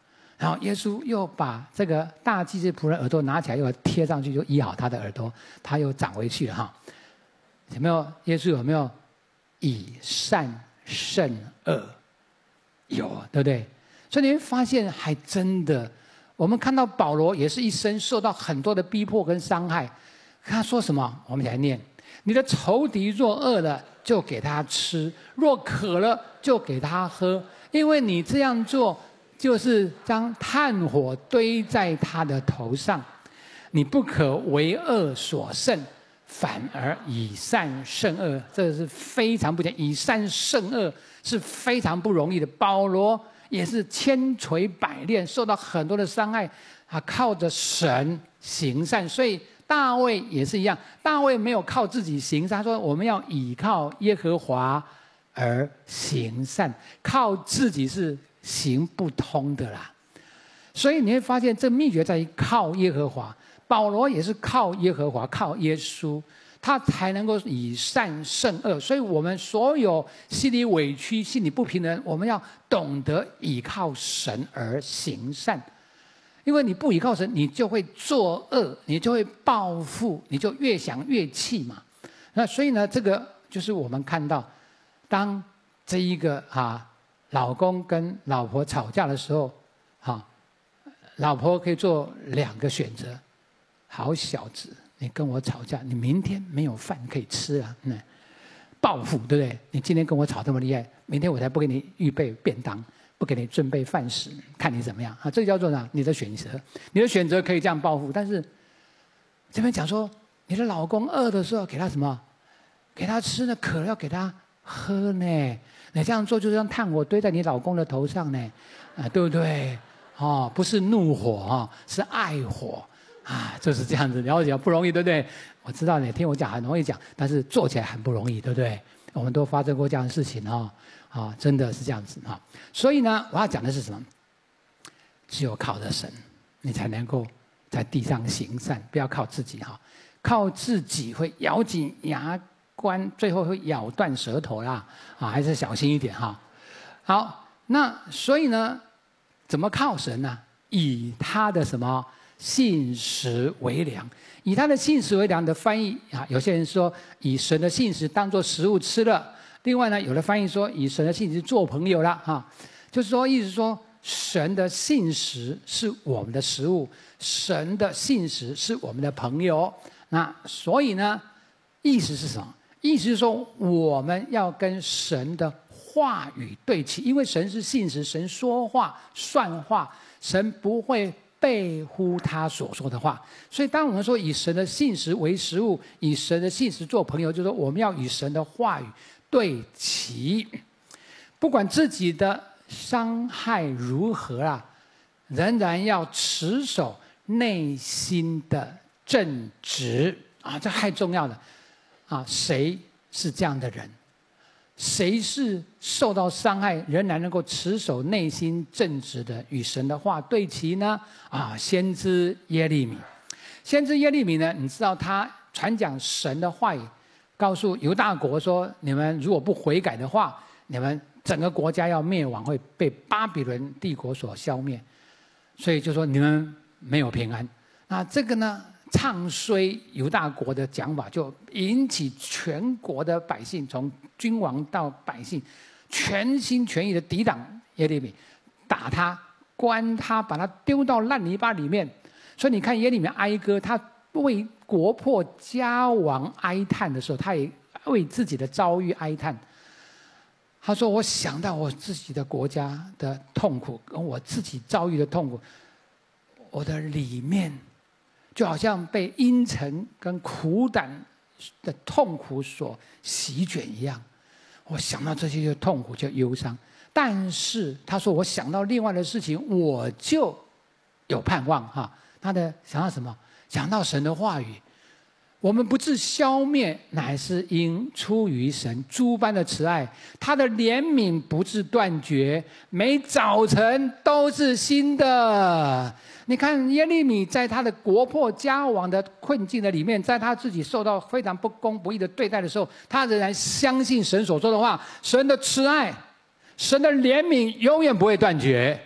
S1: 然后耶稣又把这个大祭司仆人耳朵拿起来，又贴上去，就医好他的耳朵，他又长回去了哈。有没有？耶稣有没有以善胜恶？有，对不对？所以你会发现，还真的，我们看到保罗也是一生受到很多的逼迫跟伤害。他说什么？我们来念：你的仇敌若饿了，就给他吃；若渴了，就给他喝。因为你这样做，就是将炭火堆在他的头上。你不可为恶所胜，反而以善胜恶。这是非常不简单，以善胜恶是非常不容易的。保罗也是千锤百炼，受到很多的伤害，啊，靠着神行善。所以大卫也是一样，大卫没有靠自己行善，他说我们要倚靠耶和华而行善，靠自己是行不通的啦。所以你会发现，这秘诀在于靠耶和华。保罗也是靠耶和华，靠耶稣，他才能够以善胜恶。所以我们所有心里委屈、心里不平的人，我们要懂得倚靠神而行善。因为你不倚靠神，你就会作恶，你就会报复，你就越想越气嘛。那所以呢，这个就是我们看到，当这一个啊老公跟老婆吵架的时候，啊，老婆可以做两个选择。好小子，你跟我吵架，你明天没有饭可以吃啊！嗯，报复，对不对？你今天跟我吵这么厉害，明天我才不给你预备便当，不给你准备饭食，看你怎么样啊！这叫做呢，你的选择，你的选择可以这样报复。但是这边讲说，你的老公饿的时候给他什么？给他吃呢，渴了要给他喝呢。你这样做就是让炭火堆在你老公的头上呢，啊，对不对？哦，不是怒火啊，是爱火。啊，就是这样子，了解不容易，对不对？我知道你听我讲很容易讲，但是做起来很不容易，对不对？我们都发生过这样的事情哈、哦，啊，真的是这样子哈、哦。所以呢，我要讲的是什么？只有靠着神，你才能够在地上行善，不要靠自己哈、哦。靠自己会咬紧牙关，最后会咬断舌头啦，啊，还是小心一点哈、哦。好，那所以呢，怎么靠神呢？以他的什么？信实为粮，以他的信实为粮的翻译啊，有些人说以神的信实当作食物吃了，另外呢，有的翻译说以神的信实做朋友了哈，就是说意思说神的信实是我们的食物，神的信实是我们的朋友。那所以呢，意思是什么？意思是说我们要跟神的话语对齐，因为神是信实，神说话算话，神不会背乎他所说的话。所以当我们说以神的信实为食物，以神的信实做朋友，就是说我们要与神的话语对齐，不管自己的伤害如何啊，仍然要持守内心的正直啊，这太重要了啊！谁是这样的人？谁是受到伤害仍然能够持守内心正直的与神的话对齐呢？啊，先知耶利米，先知耶利米呢，你知道他传讲神的话语，告诉犹大国说：你们如果不悔改的话，你们整个国家要灭亡，会被巴比伦帝国所消灭。所以就说你们没有平安。那这个呢？唱衰犹大国的讲法，就引起全国的百姓，从君王到百姓，全心全意的抵挡耶利米，打他、关他，把他丢到烂泥巴里面。所以你看耶利米哀歌，他为国破家亡哀叹的时候，他也为自己的遭遇哀叹。他说：“我想到我自己的国家的痛苦，跟我自己遭遇的痛苦，我的里面。”就好像被阴沉跟苦胆的痛苦所席卷一样，我想到这些就痛苦就忧伤。但是他说，我想到另外的事情，我就有盼望哈。他的想到什么？想到神的话语。我们不致消灭，乃是因出于神诸般的慈爱，他的怜悯不致断绝，每早晨都是新的。你看耶利米在他的国破家亡的困境的里面，在他自己受到非常不公不义的对待的时候，他仍然相信神所说的话，神的慈爱，神的怜悯永远不会断绝。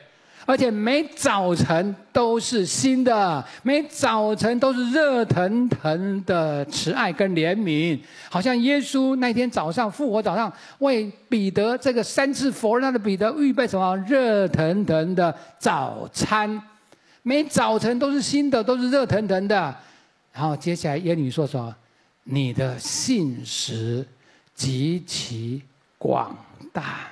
S1: 而且每早晨都是新的，每早晨都是热腾腾的慈爱跟怜悯，好像耶稣那天早上复活早上为彼得这个三次否认他的彼得预备什么热腾腾的早餐，每早晨都是新的，都是热腾腾的。然后接下来耶利米说什么？你的信实极其广大。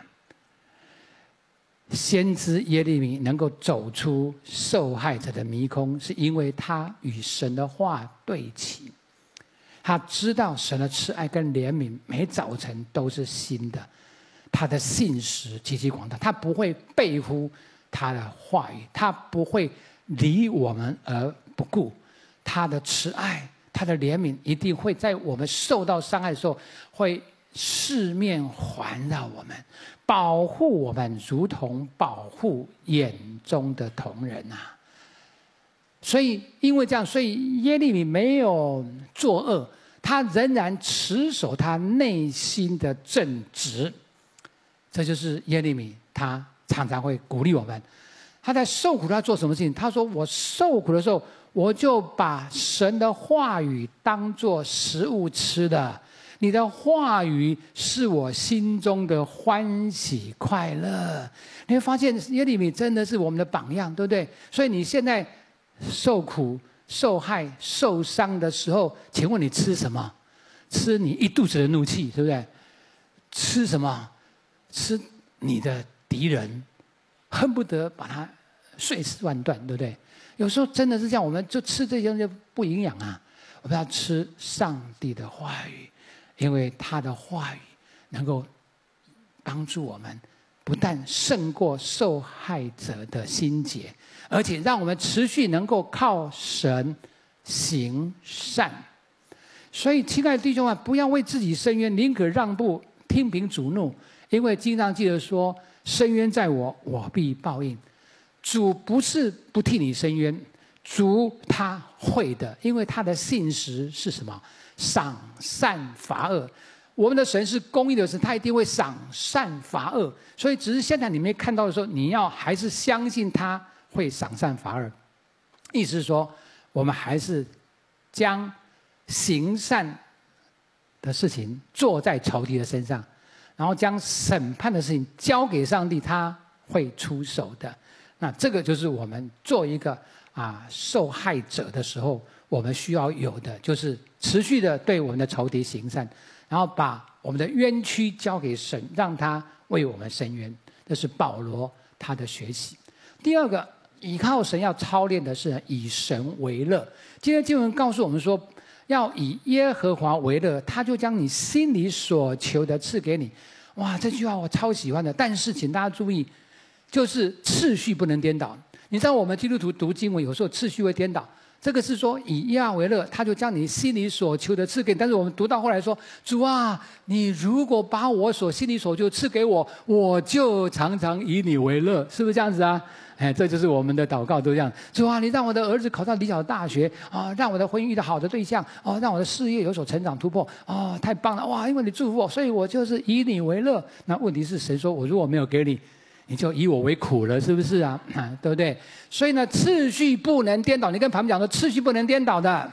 S1: 先知耶利米能够走出受害者的迷宫，是因为他与神的话对齐。他知道神的慈爱跟怜悯每早晨都是新的，他的信实极其广大，他不会背乎他的话语，他不会离我们而不顾。他的慈爱，他的怜悯一定会在我们受到伤害的时候，会四面环绕我们，保护我们，如同保护眼中的瞳人啊！所以，因为这样，所以耶利米没有作恶，他仍然持守他内心的正直。这就是耶利米，他常常会鼓励我们。他在受苦，他做什么事情？他说：“我受苦的时候，我就把神的话语当作食物吃的。你的话语是我心中的欢喜快乐。”你会发现耶利米真的是我们的榜样，对不对？所以你现在受苦、受害、受伤的时候，请问你吃什么？吃你一肚子的怒气，对不对？吃什么？吃你的敌人，恨不得把它碎尸万段，对不对？有时候真的是这样，我们就吃这些东西不营养啊。我们要吃上帝的话语，因为他的话语能够帮助我们，不但胜过受害者的心结，而且让我们持续能够靠神行善。所以，亲爱的弟兄啊，不要为自己伸冤，宁可让步，听凭主怒。因为经上记得说：“伸冤在我，我必报应。”主不是不替你伸冤，主他会的，因为他的信实是什么？赏善罚恶。我们的神是公义的神，他一定会赏善罚恶。所以，只是现在你没看到的时候，你要还是相信他会赏善罚恶。意思是说，我们还是将行善的事情做在仇敌的身上，然后将审判的事情交给上帝，他会出手的。那这个就是我们做一个啊受害者的时候，我们需要有的，就是持续的对我们的仇敌行善，然后把我们的冤屈交给神，让他为我们伸冤。这是保罗他的学习。第二个，依靠神要操练的是以神为乐。今天经文告诉我们说，要以耶和华为乐，他就将你心里所求的赐给你。哇，这句话我超喜欢的。但是请大家注意，就是次序不能颠倒。你知道我们基督徒读经文有时候次序会颠倒，这个是说以耶和华为乐，他就将你心里所求的赐给你。但是我们读到后来说，主啊，你如果把我所心里所求赐给我，我就常常以你为乐，是不是这样子啊？哎，这就是我们的祷告都这样。主啊，你让我的儿子考上理想的大学啊，让我的婚姻遇到好的对象哦，让我的事业有所成长突破哦，太棒了哇！因为你祝福我，所以我就是以你为乐。那问题是神说，我如果没有给你，你就以我为苦了，是不是啊？啊，对不对？所以呢，次序不能颠倒。你跟旁边讲说，次序不能颠倒的。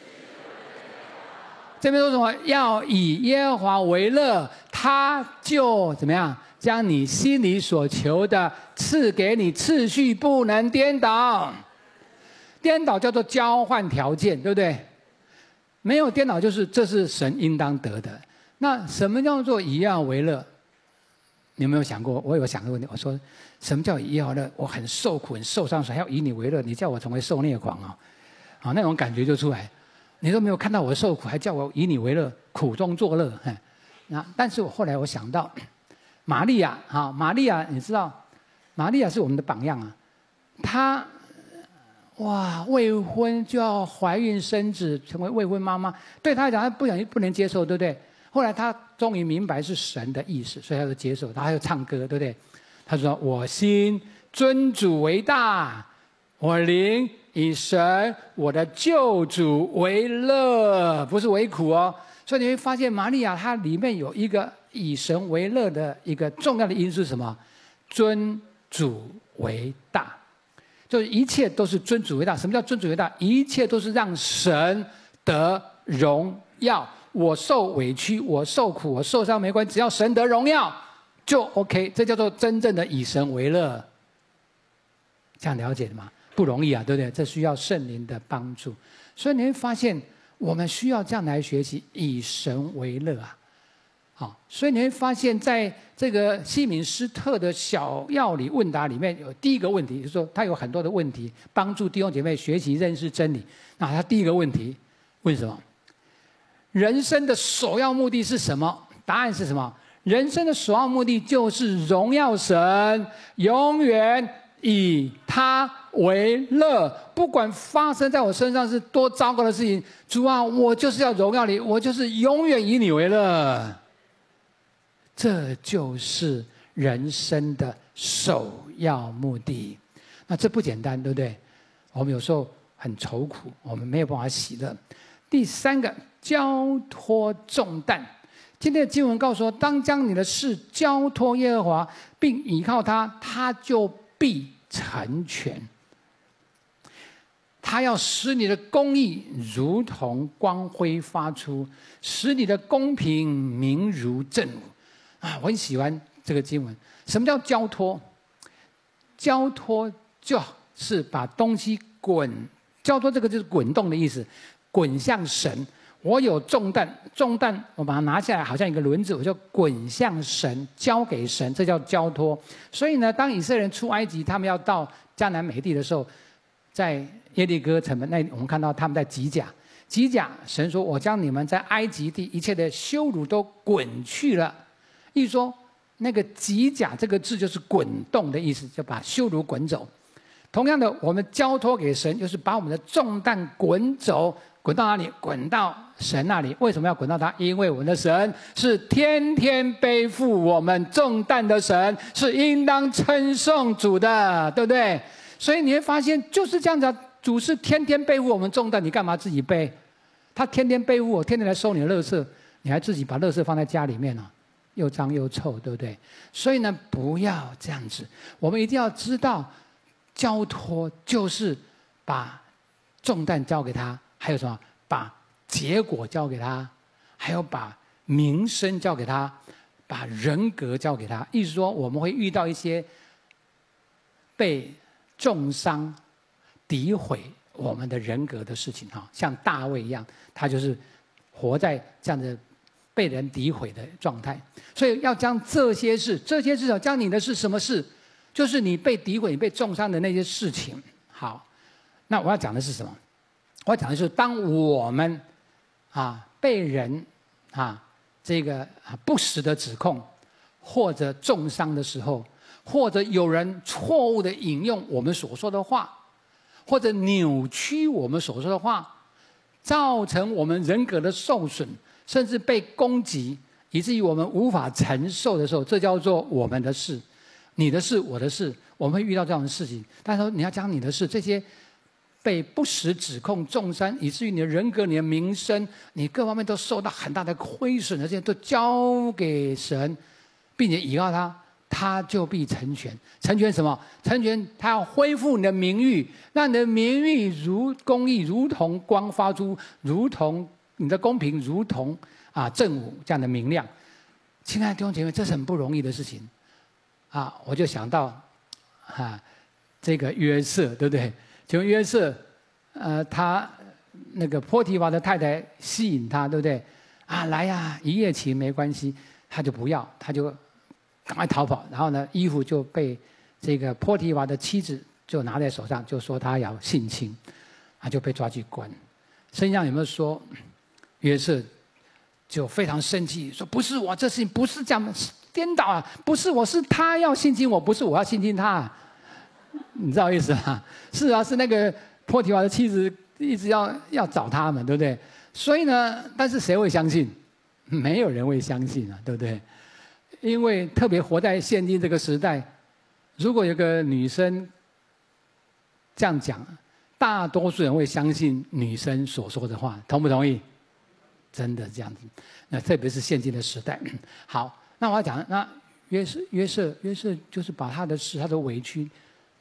S1: 这边说什么？要以耶和华为乐，他就怎么样？将你心里所求的赐给你，次序不能颠倒。颠倒叫做交换条件，对不对？没有颠倒就是这是神应当得的。那什么叫做以耶和华为乐？你有没有想过？我有想过问题，我说什么叫以耶和华乐？我很受苦、很受伤，还要以你为乐，你叫我成为受虐狂啊、哦！啊，那种感觉就出来。你都没有看到我受苦，还叫我以你为乐，苦中作乐。那但是我后来我想到。玛利亚啊，玛利亚，你知道，玛利亚是我们的榜样啊。她哇，未婚就要怀孕生子，成为未婚妈妈，对她来讲，她不想不能接受，对不对？后来她终于明白是神的意思，所以她就接受。她还有唱歌，对不对？她说：“我心尊主为大，我灵以神我的救主为乐，不是为苦哦。”所以你会发现，玛利亚她里面有一个以神为乐的一个重要的因素是什么？尊主为大，就是一切都是尊主为大。什么叫尊主为大？一切都是让神得荣耀。我受委屈，我受苦，我受伤没关系，只要神得荣耀就 OK。这叫做真正的以神为乐。这样了解的吗？不容易啊，对不对？这需要圣灵的帮助。所以你会发现，我们需要这样来学习以神为乐啊。好，所以你会发现在这个西敏斯特的小要理问答里面，有第一个问题，就是说他有很多的问题，帮助弟兄姐妹学习认识真理。那他第一个问题问什么？人生的首要目的是什么？答案是什么？人生的首要目的就是荣耀神，永远以他为乐。不管发生在我身上是多糟糕的事情，主啊，我就是要荣耀你，我就是永远以你为乐。这就是人生的首要目的。那这不简单，对不对？我们有时候很愁苦，我们没有办法喜乐。第三个，交托重担。今天的经文告诉我，当将你的事交托耶和华，并倚靠他，他就必成全。他要使你的公义如同光辉发出，使你的公平明如正午。啊，我很喜欢这个经文。什么叫交托？交托就是把东西滚，交托这个就是滚动的意思，滚向神。我有重担，重担我把它拿下来，好像一个轮子，我就滚向神，交给神，这叫交托。所以呢，当以色列人出埃及，他们要到迦南美地的时候，在耶利哥城门那，我们看到他们在吉甲，吉甲，神说：“我将你们在埃及地一切的羞辱都滚去了。”意思说，那个吉甲这个字就是滚动的意思，就把羞辱滚走。同样的，我们交托给神，就是把我们的重担滚走。滚到哪里？滚到神那里。为什么要滚到他？因为我们的神是天天背负我们重担的神，是应当称颂主的，对不对？所以你会发现就是这样子啊，主是天天背负我们重担，你干嘛自己背？他天天背负我，天天来收你的垃圾，你还自己把垃圾放在家里面呢、啊，又脏又臭，对不对？所以呢，不要这样子。我们一定要知道，交托就是把重担交给他。还有什么？把结果交给他，还有把名声交给他，把人格交给他。意思说，我们会遇到一些被重伤、诋毁我们的人格的事情，哈，像大卫一样，他就是活在这样的被人诋毁的状态。所以要将这些事，这些事将你的是什么事？就是你被诋毁、你被重伤的那些事情。好，那我要讲的是什么？我要讲的是，当我们啊被人啊这个啊不实的指控，或者重伤的时候，或者有人错误的引用我们所说的话，或者扭曲我们所说的话，造成我们人格的受损，甚至被攻击，以至于我们无法承受的时候，这叫做我们的事，你的事，我的事，我们会遇到这样的事情。但是你要讲你的事，这些被不实指控、重伤，以至于你的人格、你的名声、你各方面都受到很大的亏损的这些，都交给神，并且依靠他，他就必成全。成全什么？成全他要恢复你的名誉，让你的名誉如公义，如同光发出，如同你的公平，如同啊正午这样的明亮。亲爱的弟兄姐妹，这是很不容易的事情啊！我就想到啊，这个约瑟，对不对？请问约瑟，呃，他那个波提乏的太太吸引他，对不对？啊，来呀、啊，一夜情没关系，他就不要，他就赶快逃跑。然后呢，衣服就被这个波提乏的妻子就拿在手上，就说他要性侵，他就被抓去关。圣经上有没有说约瑟就非常生气，说不是我，这事情不是这样颠倒啊，不是我，是他要性侵我，不是我要性侵他、啊。你知道意思吗？是啊，是那个波提乏的妻子一直要要找他们，对不对？所以呢，但是谁会相信？没有人会相信啊，对不对？因为特别活在现今这个时代，如果有个女生这样讲，大多数人会相信女生所说的话，同不同意？真的这样子。那特别是现今的时代。好，那我要讲，那约瑟约瑟约瑟就是把他的事、他的委屈。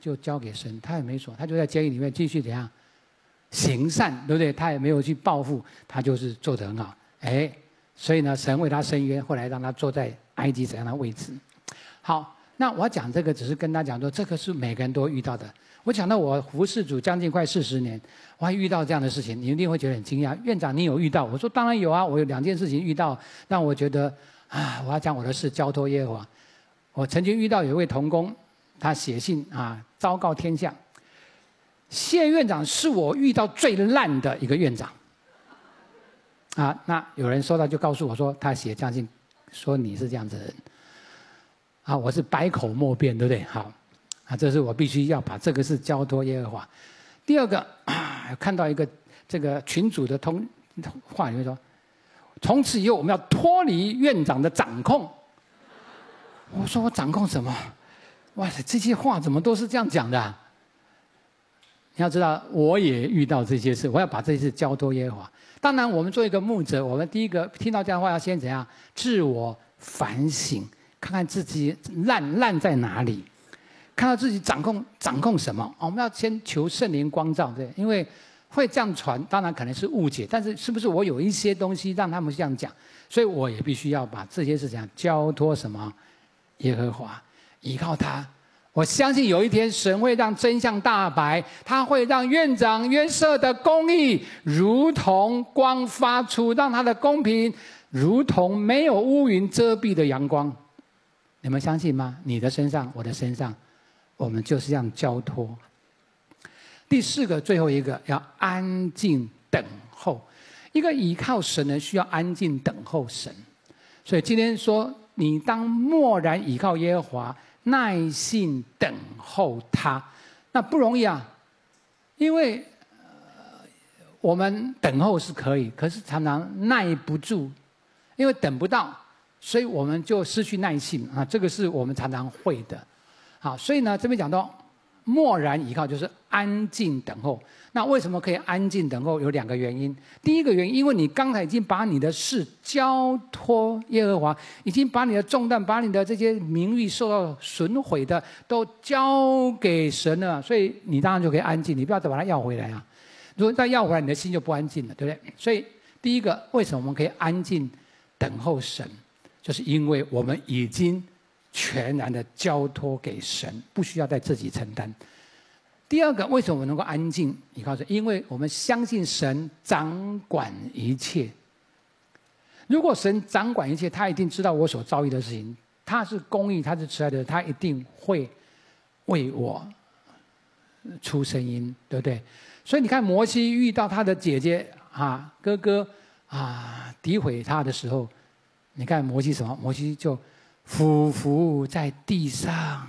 S1: 就交给神，他也没说，他就在监狱里面继续怎样行善，对不对？他也没有去报复，他就是做得很好。哎，所以呢，神为他伸冤，后来让他坐在埃及怎样的位置。好，那我讲这个只是跟他讲说，这个是每个人都会遇到的。我讲到我服侍主将近快四十年，我还遇到这样的事情，你一定会觉得很惊讶。院长，你有遇到？我说当然有啊，我有两件事情遇到，让我觉得啊，我要讲我的事，交托耶和华。我曾经遇到有一位同工，他写信啊，昭告天下，谢院长是我遇到最烂的一个院长。啊，那有人收到就告诉我说，他写将近说你是这样子的人。啊，我是百口莫辩，对不对？好，啊，这是我必须要把这个事交托耶和华。第二个，啊、看到一个这个群主的通话里面说，从此以后我们要脱离院长的掌控。我说我掌控什么？哇塞，这些话怎么都是这样讲的啊？你要知道，我也遇到这些事，我要把这些事交托耶和华。当然，我们做一个牧者，我们第一个听到这样的话，要先怎样？自我反省，看看自己烂烂在哪里，看到自己掌控掌控什么。我们要先求圣灵光照，对，因为会这样传，当然可能是误解，但是是不是我有一些东西让他们这样讲，所以我也必须要把这些事情交托什么？耶和华，依靠他。我相信有一天神会让真相大白，他会让院长约瑟的公义如同光发出，让他的公平如同没有乌云遮蔽的阳光。你们相信吗？你的身上，我的身上，我们就是这样交托。第四个，最后一个，要安静等候。一个依靠神的需要安静等候神。所以今天说，你当默然倚靠耶和华，耐心等候他，那不容易啊。因为、呃、我们等候是可以，可是常常耐不住，因为等不到，所以我们就失去耐性啊。这个是我们常常会的。好，所以呢，这边讲到默然倚靠，就是安静等候。那为什么可以安静等候？有两个原因。第一个原因，因为你刚才已经把你的事交托耶和华，已经把你的重担、把你的这些名誉受到损毁的都交给神了，所以你当然就可以安静。你不要再把它要回来啊！如果再要回来，你的心就不安静了，对不对？所以第一个，为什么我们可以安静等候神，就是因为我们已经全然的交托给神，不需要再自己承担。第二个，为什么我们能够安静依靠神？因为我们相信神掌管一切。如果神掌管一切，他一定知道我所遭遇的事情。他是公义，他是慈爱的，他一定会为我出声音，对不对？所以你看，摩西遇到他的姐姐啊、哥哥啊诋毁他的时候，你看摩西什么？摩西就俯伏在地上。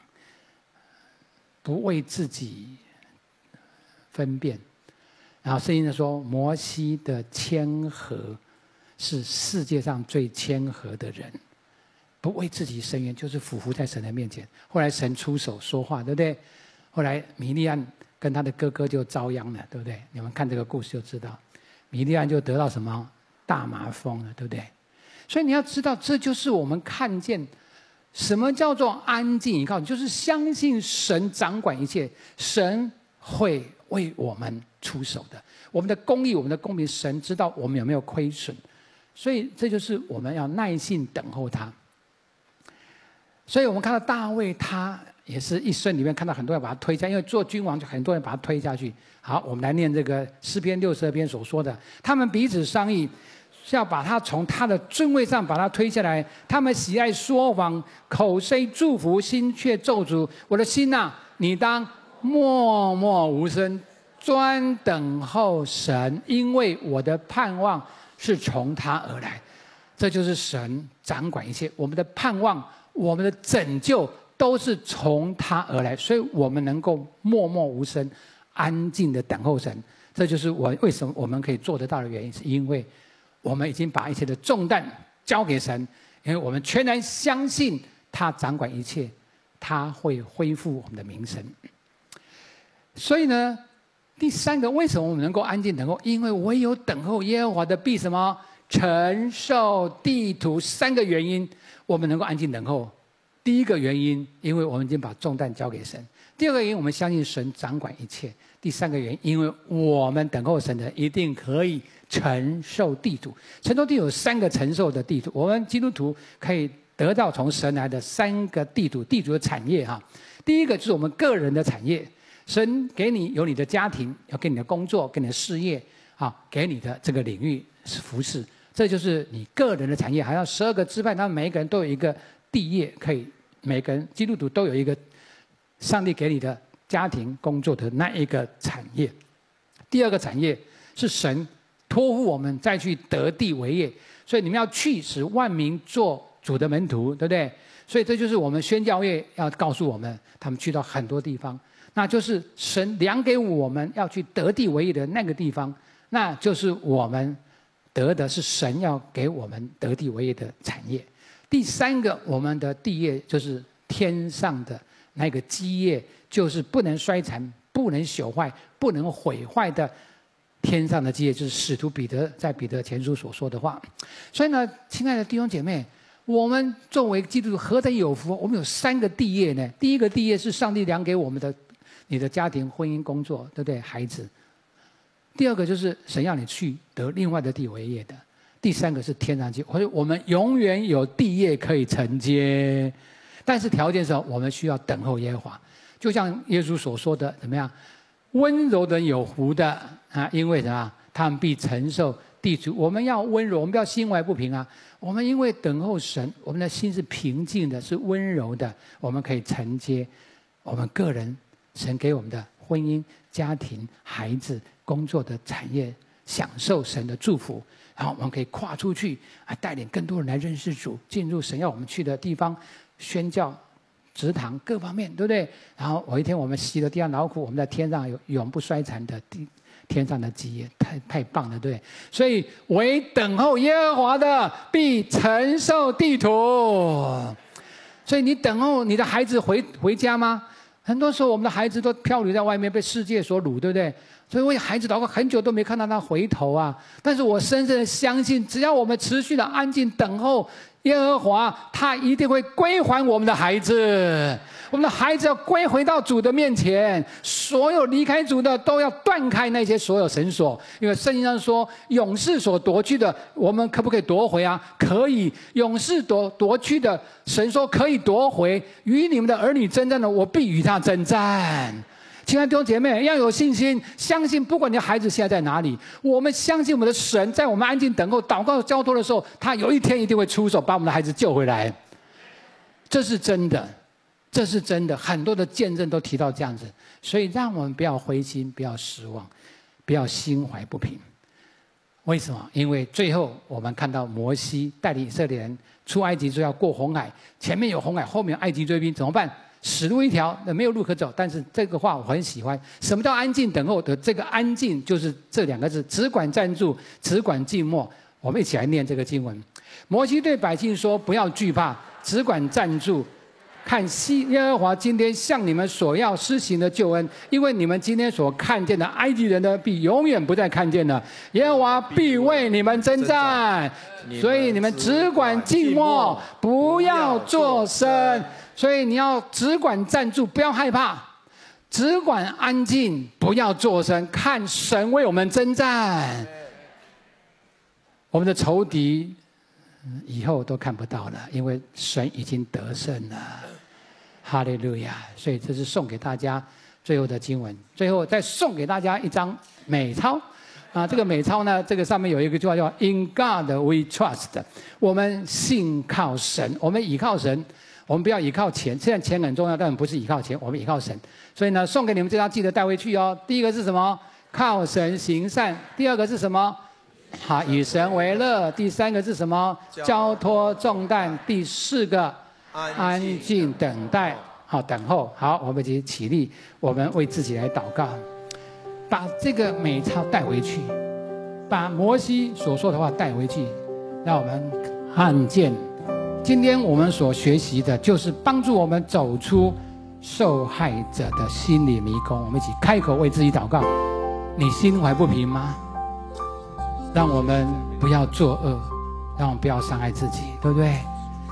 S1: 不为自己分辨，然后圣经说，摩西的谦和是世界上最谦和的人，不为自己伸冤，就是俯伏在神的面前。后来神出手说话，对不对？后来米利暗跟他的哥哥就遭殃了，对不对？你们看这个故事就知道，米利暗就得到什么大麻风了，对不对？所以你要知道，这就是我们看见。什么叫做安静依靠？就是相信神掌管一切，神会为我们出手的。我们的公义，我们的公平，神知道我们有没有亏损，所以这就是我们要耐心等候他。所以我们看到大卫，他也是一生里面看到很多人把他推下，因为做君王就很多人把他推下去。好，我们来念这个诗篇六十二篇所说的，他们彼此商议。是要把他从他的尊位上把他推下来。他们喜爱说谎，口虽祝福，心却咒诅。我的心呐、啊，你当默默无声，专等候神，因为我的盼望是从他而来。这就是神掌管一切，我们的盼望，我们的拯救都是从他而来，所以我们能够默默无声，安静的等候神。这就是我为什么我们可以做得到的原因，是因为。我们已经把一切的重担交给神，因为我们全然相信他掌管一切，他会恢复我们的名声。所以呢，第三个，为什么我们能够安静等候？因为唯有等候耶和华的必什么承受地土。三个原因，我们能够安静等候。 第一个原因，因为我们已经把重担交给神；第二个原因，我们相信神掌管一切；第三个原因，因为我们等候神的一定可以承受地土。承受地土有三个承受的地土，我们基督徒可以得到从神来的三个地土，地土的产业哈。第一个就是我们个人的产业，神给你有你的家庭，要给你的工作，给你的事业，啊，给你的这个领域服事，这就是你个人的产业。还要十二个支派，他们每一个人都有一个地业，可以每个人基督徒都有一个上帝给你的家庭工作的那一个产业。第二个产业是神托付我们再去得地为业，所以你们要去使万民做主的门徒，对不对？所以这就是我们宣教业要告诉我们，他们去到很多地方，那就是神量给我们要去得地为业的那个地方，那就是我们得的是神要给我们得地为业的产业。第三个，我们的地业就是天上的那个基业，就是不能衰残、不能朽坏、不能毁坏的天上的基业，就是使徒彼得在彼得前书所说的话。所以呢，亲爱的弟兄姐妹，我们作为基督徒何等有福！我们有三个地业呢。第一个地业是上帝量给我们的，你的家庭、婚姻、工作，对不对？孩子。第二个就是神要你去得另外的地为业的。第三个是天上基业，所以我们永远有地业可以承接，但是条件是我们需要等候耶和华。就像耶稣所说的，怎么样？温柔的有福的啊，因为什么？他们必承受地主。我们要温柔，我们不要心怀不平啊。我们因为等候神，我们的心是平静的，是温柔的，我们可以承接我们个人神给我们的婚姻、家庭、孩子、工作的产业，享受神的祝福。然后我们可以跨出去啊，带领更多人来认识主，进入神要我们去的地方，宣教、职堂各方面，对不对？然后有一天我们习了地上劳苦，我们在天上有永不衰残的地。天上的基业太太棒了，对。所以唯等候耶和华的，必承受地土。所以你等候你的孩子回回家吗？很多时候我们的孩子都漂流在外面，被世界所掳，对不对？所以为孩子祷告，很久都没看到他回头啊。但是我深深的相信，只要我们持续的安静等候耶和华，他一定会归还我们的孩子。我们的孩子要归回到主的面前，所有离开主的都要断开那些所有绳索，因为圣经上说，勇士所夺去的，我们可不可以夺回啊？可以，勇士夺夺去的，神说可以夺回。与你们的儿女征战的，我必与他征战。亲爱的弟兄姐妹，要有信心，相信不管你的孩子现在在哪里，我们相信我们的神，在我们安静等候、祷告、交托的时候，他有一天一定会出手，把我们的孩子救回来。这是真的，这是真的，很多的见证都提到这样子，所以让我们不要灰心，不要失望，不要心怀不平。为什么？因为最后我们看到摩西带领以色列人出埃及，就要过红海，前面有红海，后面有埃及追兵，怎么办？死路一条，没有路可走。但是这个话我很喜欢。什么叫安静等候的？这个安静就是这两个字：只管站住，只管静默。我们一起来念这个经文。摩西对百姓说：“不要惧怕，只管站住，看西耶和华今天向你们所要施行的救恩，因为你们今天所看见的埃及人呢，必永远不再看见了。耶和华必为你们征战，所以你们只管静默，不要作声。”所以你要只管站住，不要害怕，只管安静，不要作声，看神为我们征战。我们的仇敌以后都看不到了，因为神已经得胜了。哈利路亚！所以这是送给大家最后的经文。最后再送给大家一张美钞啊！这个美钞呢，这个上面有一个句话叫 "In God we trust"， 我们信靠神，我们倚靠神。我们不要依靠钱，虽然钱很重要，但不是依靠钱，我们依靠神。所以呢，送给你们这张，记得带回去哦。第一个是什么？靠神行善。第二个是什么？好，以神为乐。第三个是什么？交托重担。第四个，安静等待。好，等候。好，我们一起起立，我们为自己来祷告，把这个美钞带回去，把摩西所说的话带回去，让我们看见。今天我们所学习的，就是帮助我们走出受害者的心理迷宫。我们一起开口为自己祷告：你心怀不平吗？让我们不要作恶，让我们不要伤害自己，对不对？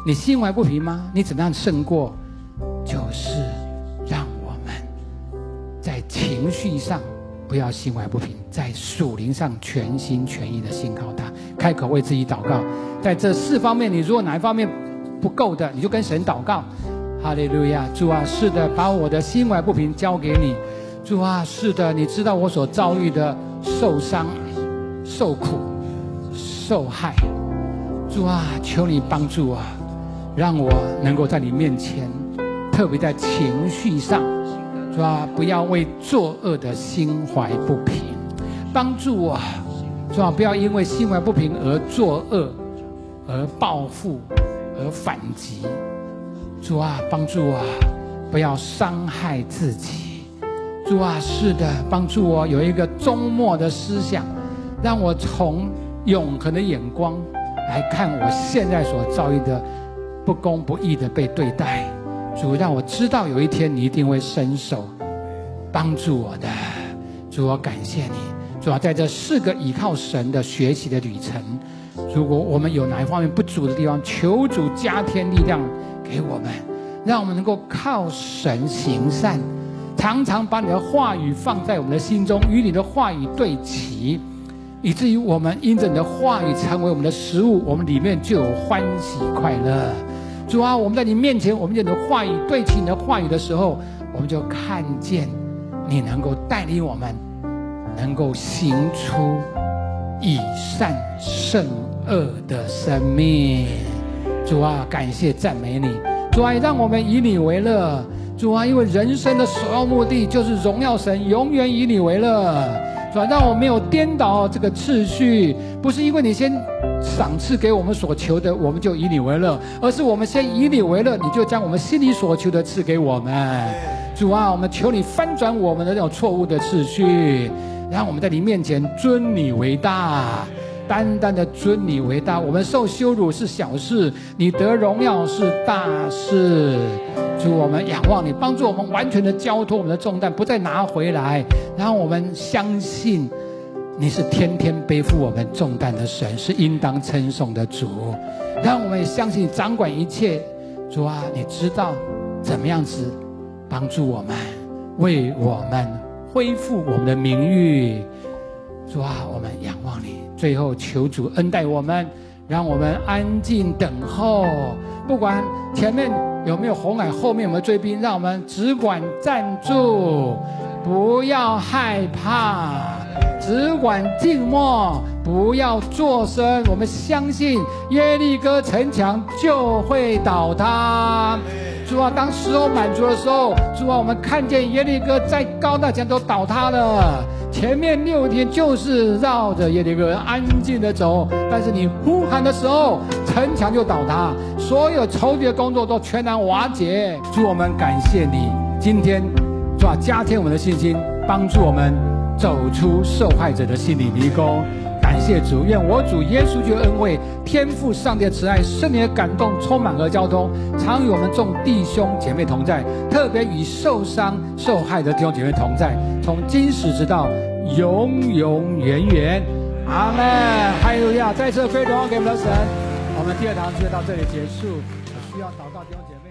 S1: 你心怀不平吗？你怎么样胜过？就是让我们在情绪上不要心怀不平，在属灵上全心全意的信靠他，开口为自己祷告。在这四方面，你如果哪一方面不够的，你就跟神祷告。哈利路亚！主啊，是的，把我的心怀不平交给你。主啊，是的，你知道我所遭遇的受伤、受苦、受害。主啊，求你帮助我，让我能够在你面前，特别在情绪上，主啊，不要为作恶的心怀不平，帮助我，主啊，不要因为心怀不平而作恶，而报复，而反击。主啊，帮助我，不要伤害自己。主啊，是的，帮助我有一个终末的思想，让我从永恒的眼光来看我现在所遭遇的不公不义的被对待。主，让我知道有一天你一定会伸手帮助我的。主，我感谢你。主啊，在这四个倚靠神的学习的旅程，如果我们有哪一方面不足的地方，求主加添力量给我们，让我们能够靠神行善，常常把你的话语放在我们的心中，与你的话语对齐，以至于我们因着你的话语成为我们的食物，我们里面就有欢喜快乐。主啊，我们在你面前，我们用你的话语对齐你的话语的时候，我们就看见你能够带领我们，能够行出以善胜恶的生命。主啊，感谢赞美你。主啊，让我们以你为乐。主啊，因为人生的首要目的就是荣耀神，永远以你为乐。主啊，让我们没有颠倒这个次序，不是因为你先赏赐给我们所求的，我们就以你为乐，而是我们先以你为乐，你就将我们心里所求的赐给我们。主啊，我们求你翻转我们的这种错误的次序，让我们在你面前尊你为大，单单的尊你为大。我们受羞辱是小事，你得荣耀是大事。主，我们仰望你，帮助我们完全的交托我们的重担，不再拿回来，让我们相信你是天天背负我们重担的神，是应当称颂的主。让我们也相信你掌管一切。主啊，你知道怎么样子帮助我们，为我们恢复我们的名誉。主啊，我们仰望你。最后求主恩待我们，让我们安静等候，不管前面有没有红海，后面有没有追兵，让我们只管站住，不要害怕，只管静默，不要作声。我们相信耶利哥城墙就会倒塌。主啊，当时候满足的时候，主啊，我们看见耶利哥再高大墙都倒塌了。前面六天就是绕着耶利哥安静的走，但是你呼喊的时候，城墙就倒塌，所有仇敌的工作都全然瓦解。主，我们感谢你，今天主啊，加添我们的信心，帮助我们走出受害者的心理迷宫。感谢主，愿我主耶稣基督的恩惠、天父上帝的慈爱、圣灵的感动充满和交通，常与我们众弟兄姐妹同在，特别与受伤受害的弟兄姐妹同在，从今时直到永永远远。阿们。哈利路亚！再次归荣耀给我们的神。我们第二堂就到这里结束。需要祷告弟兄姐妹。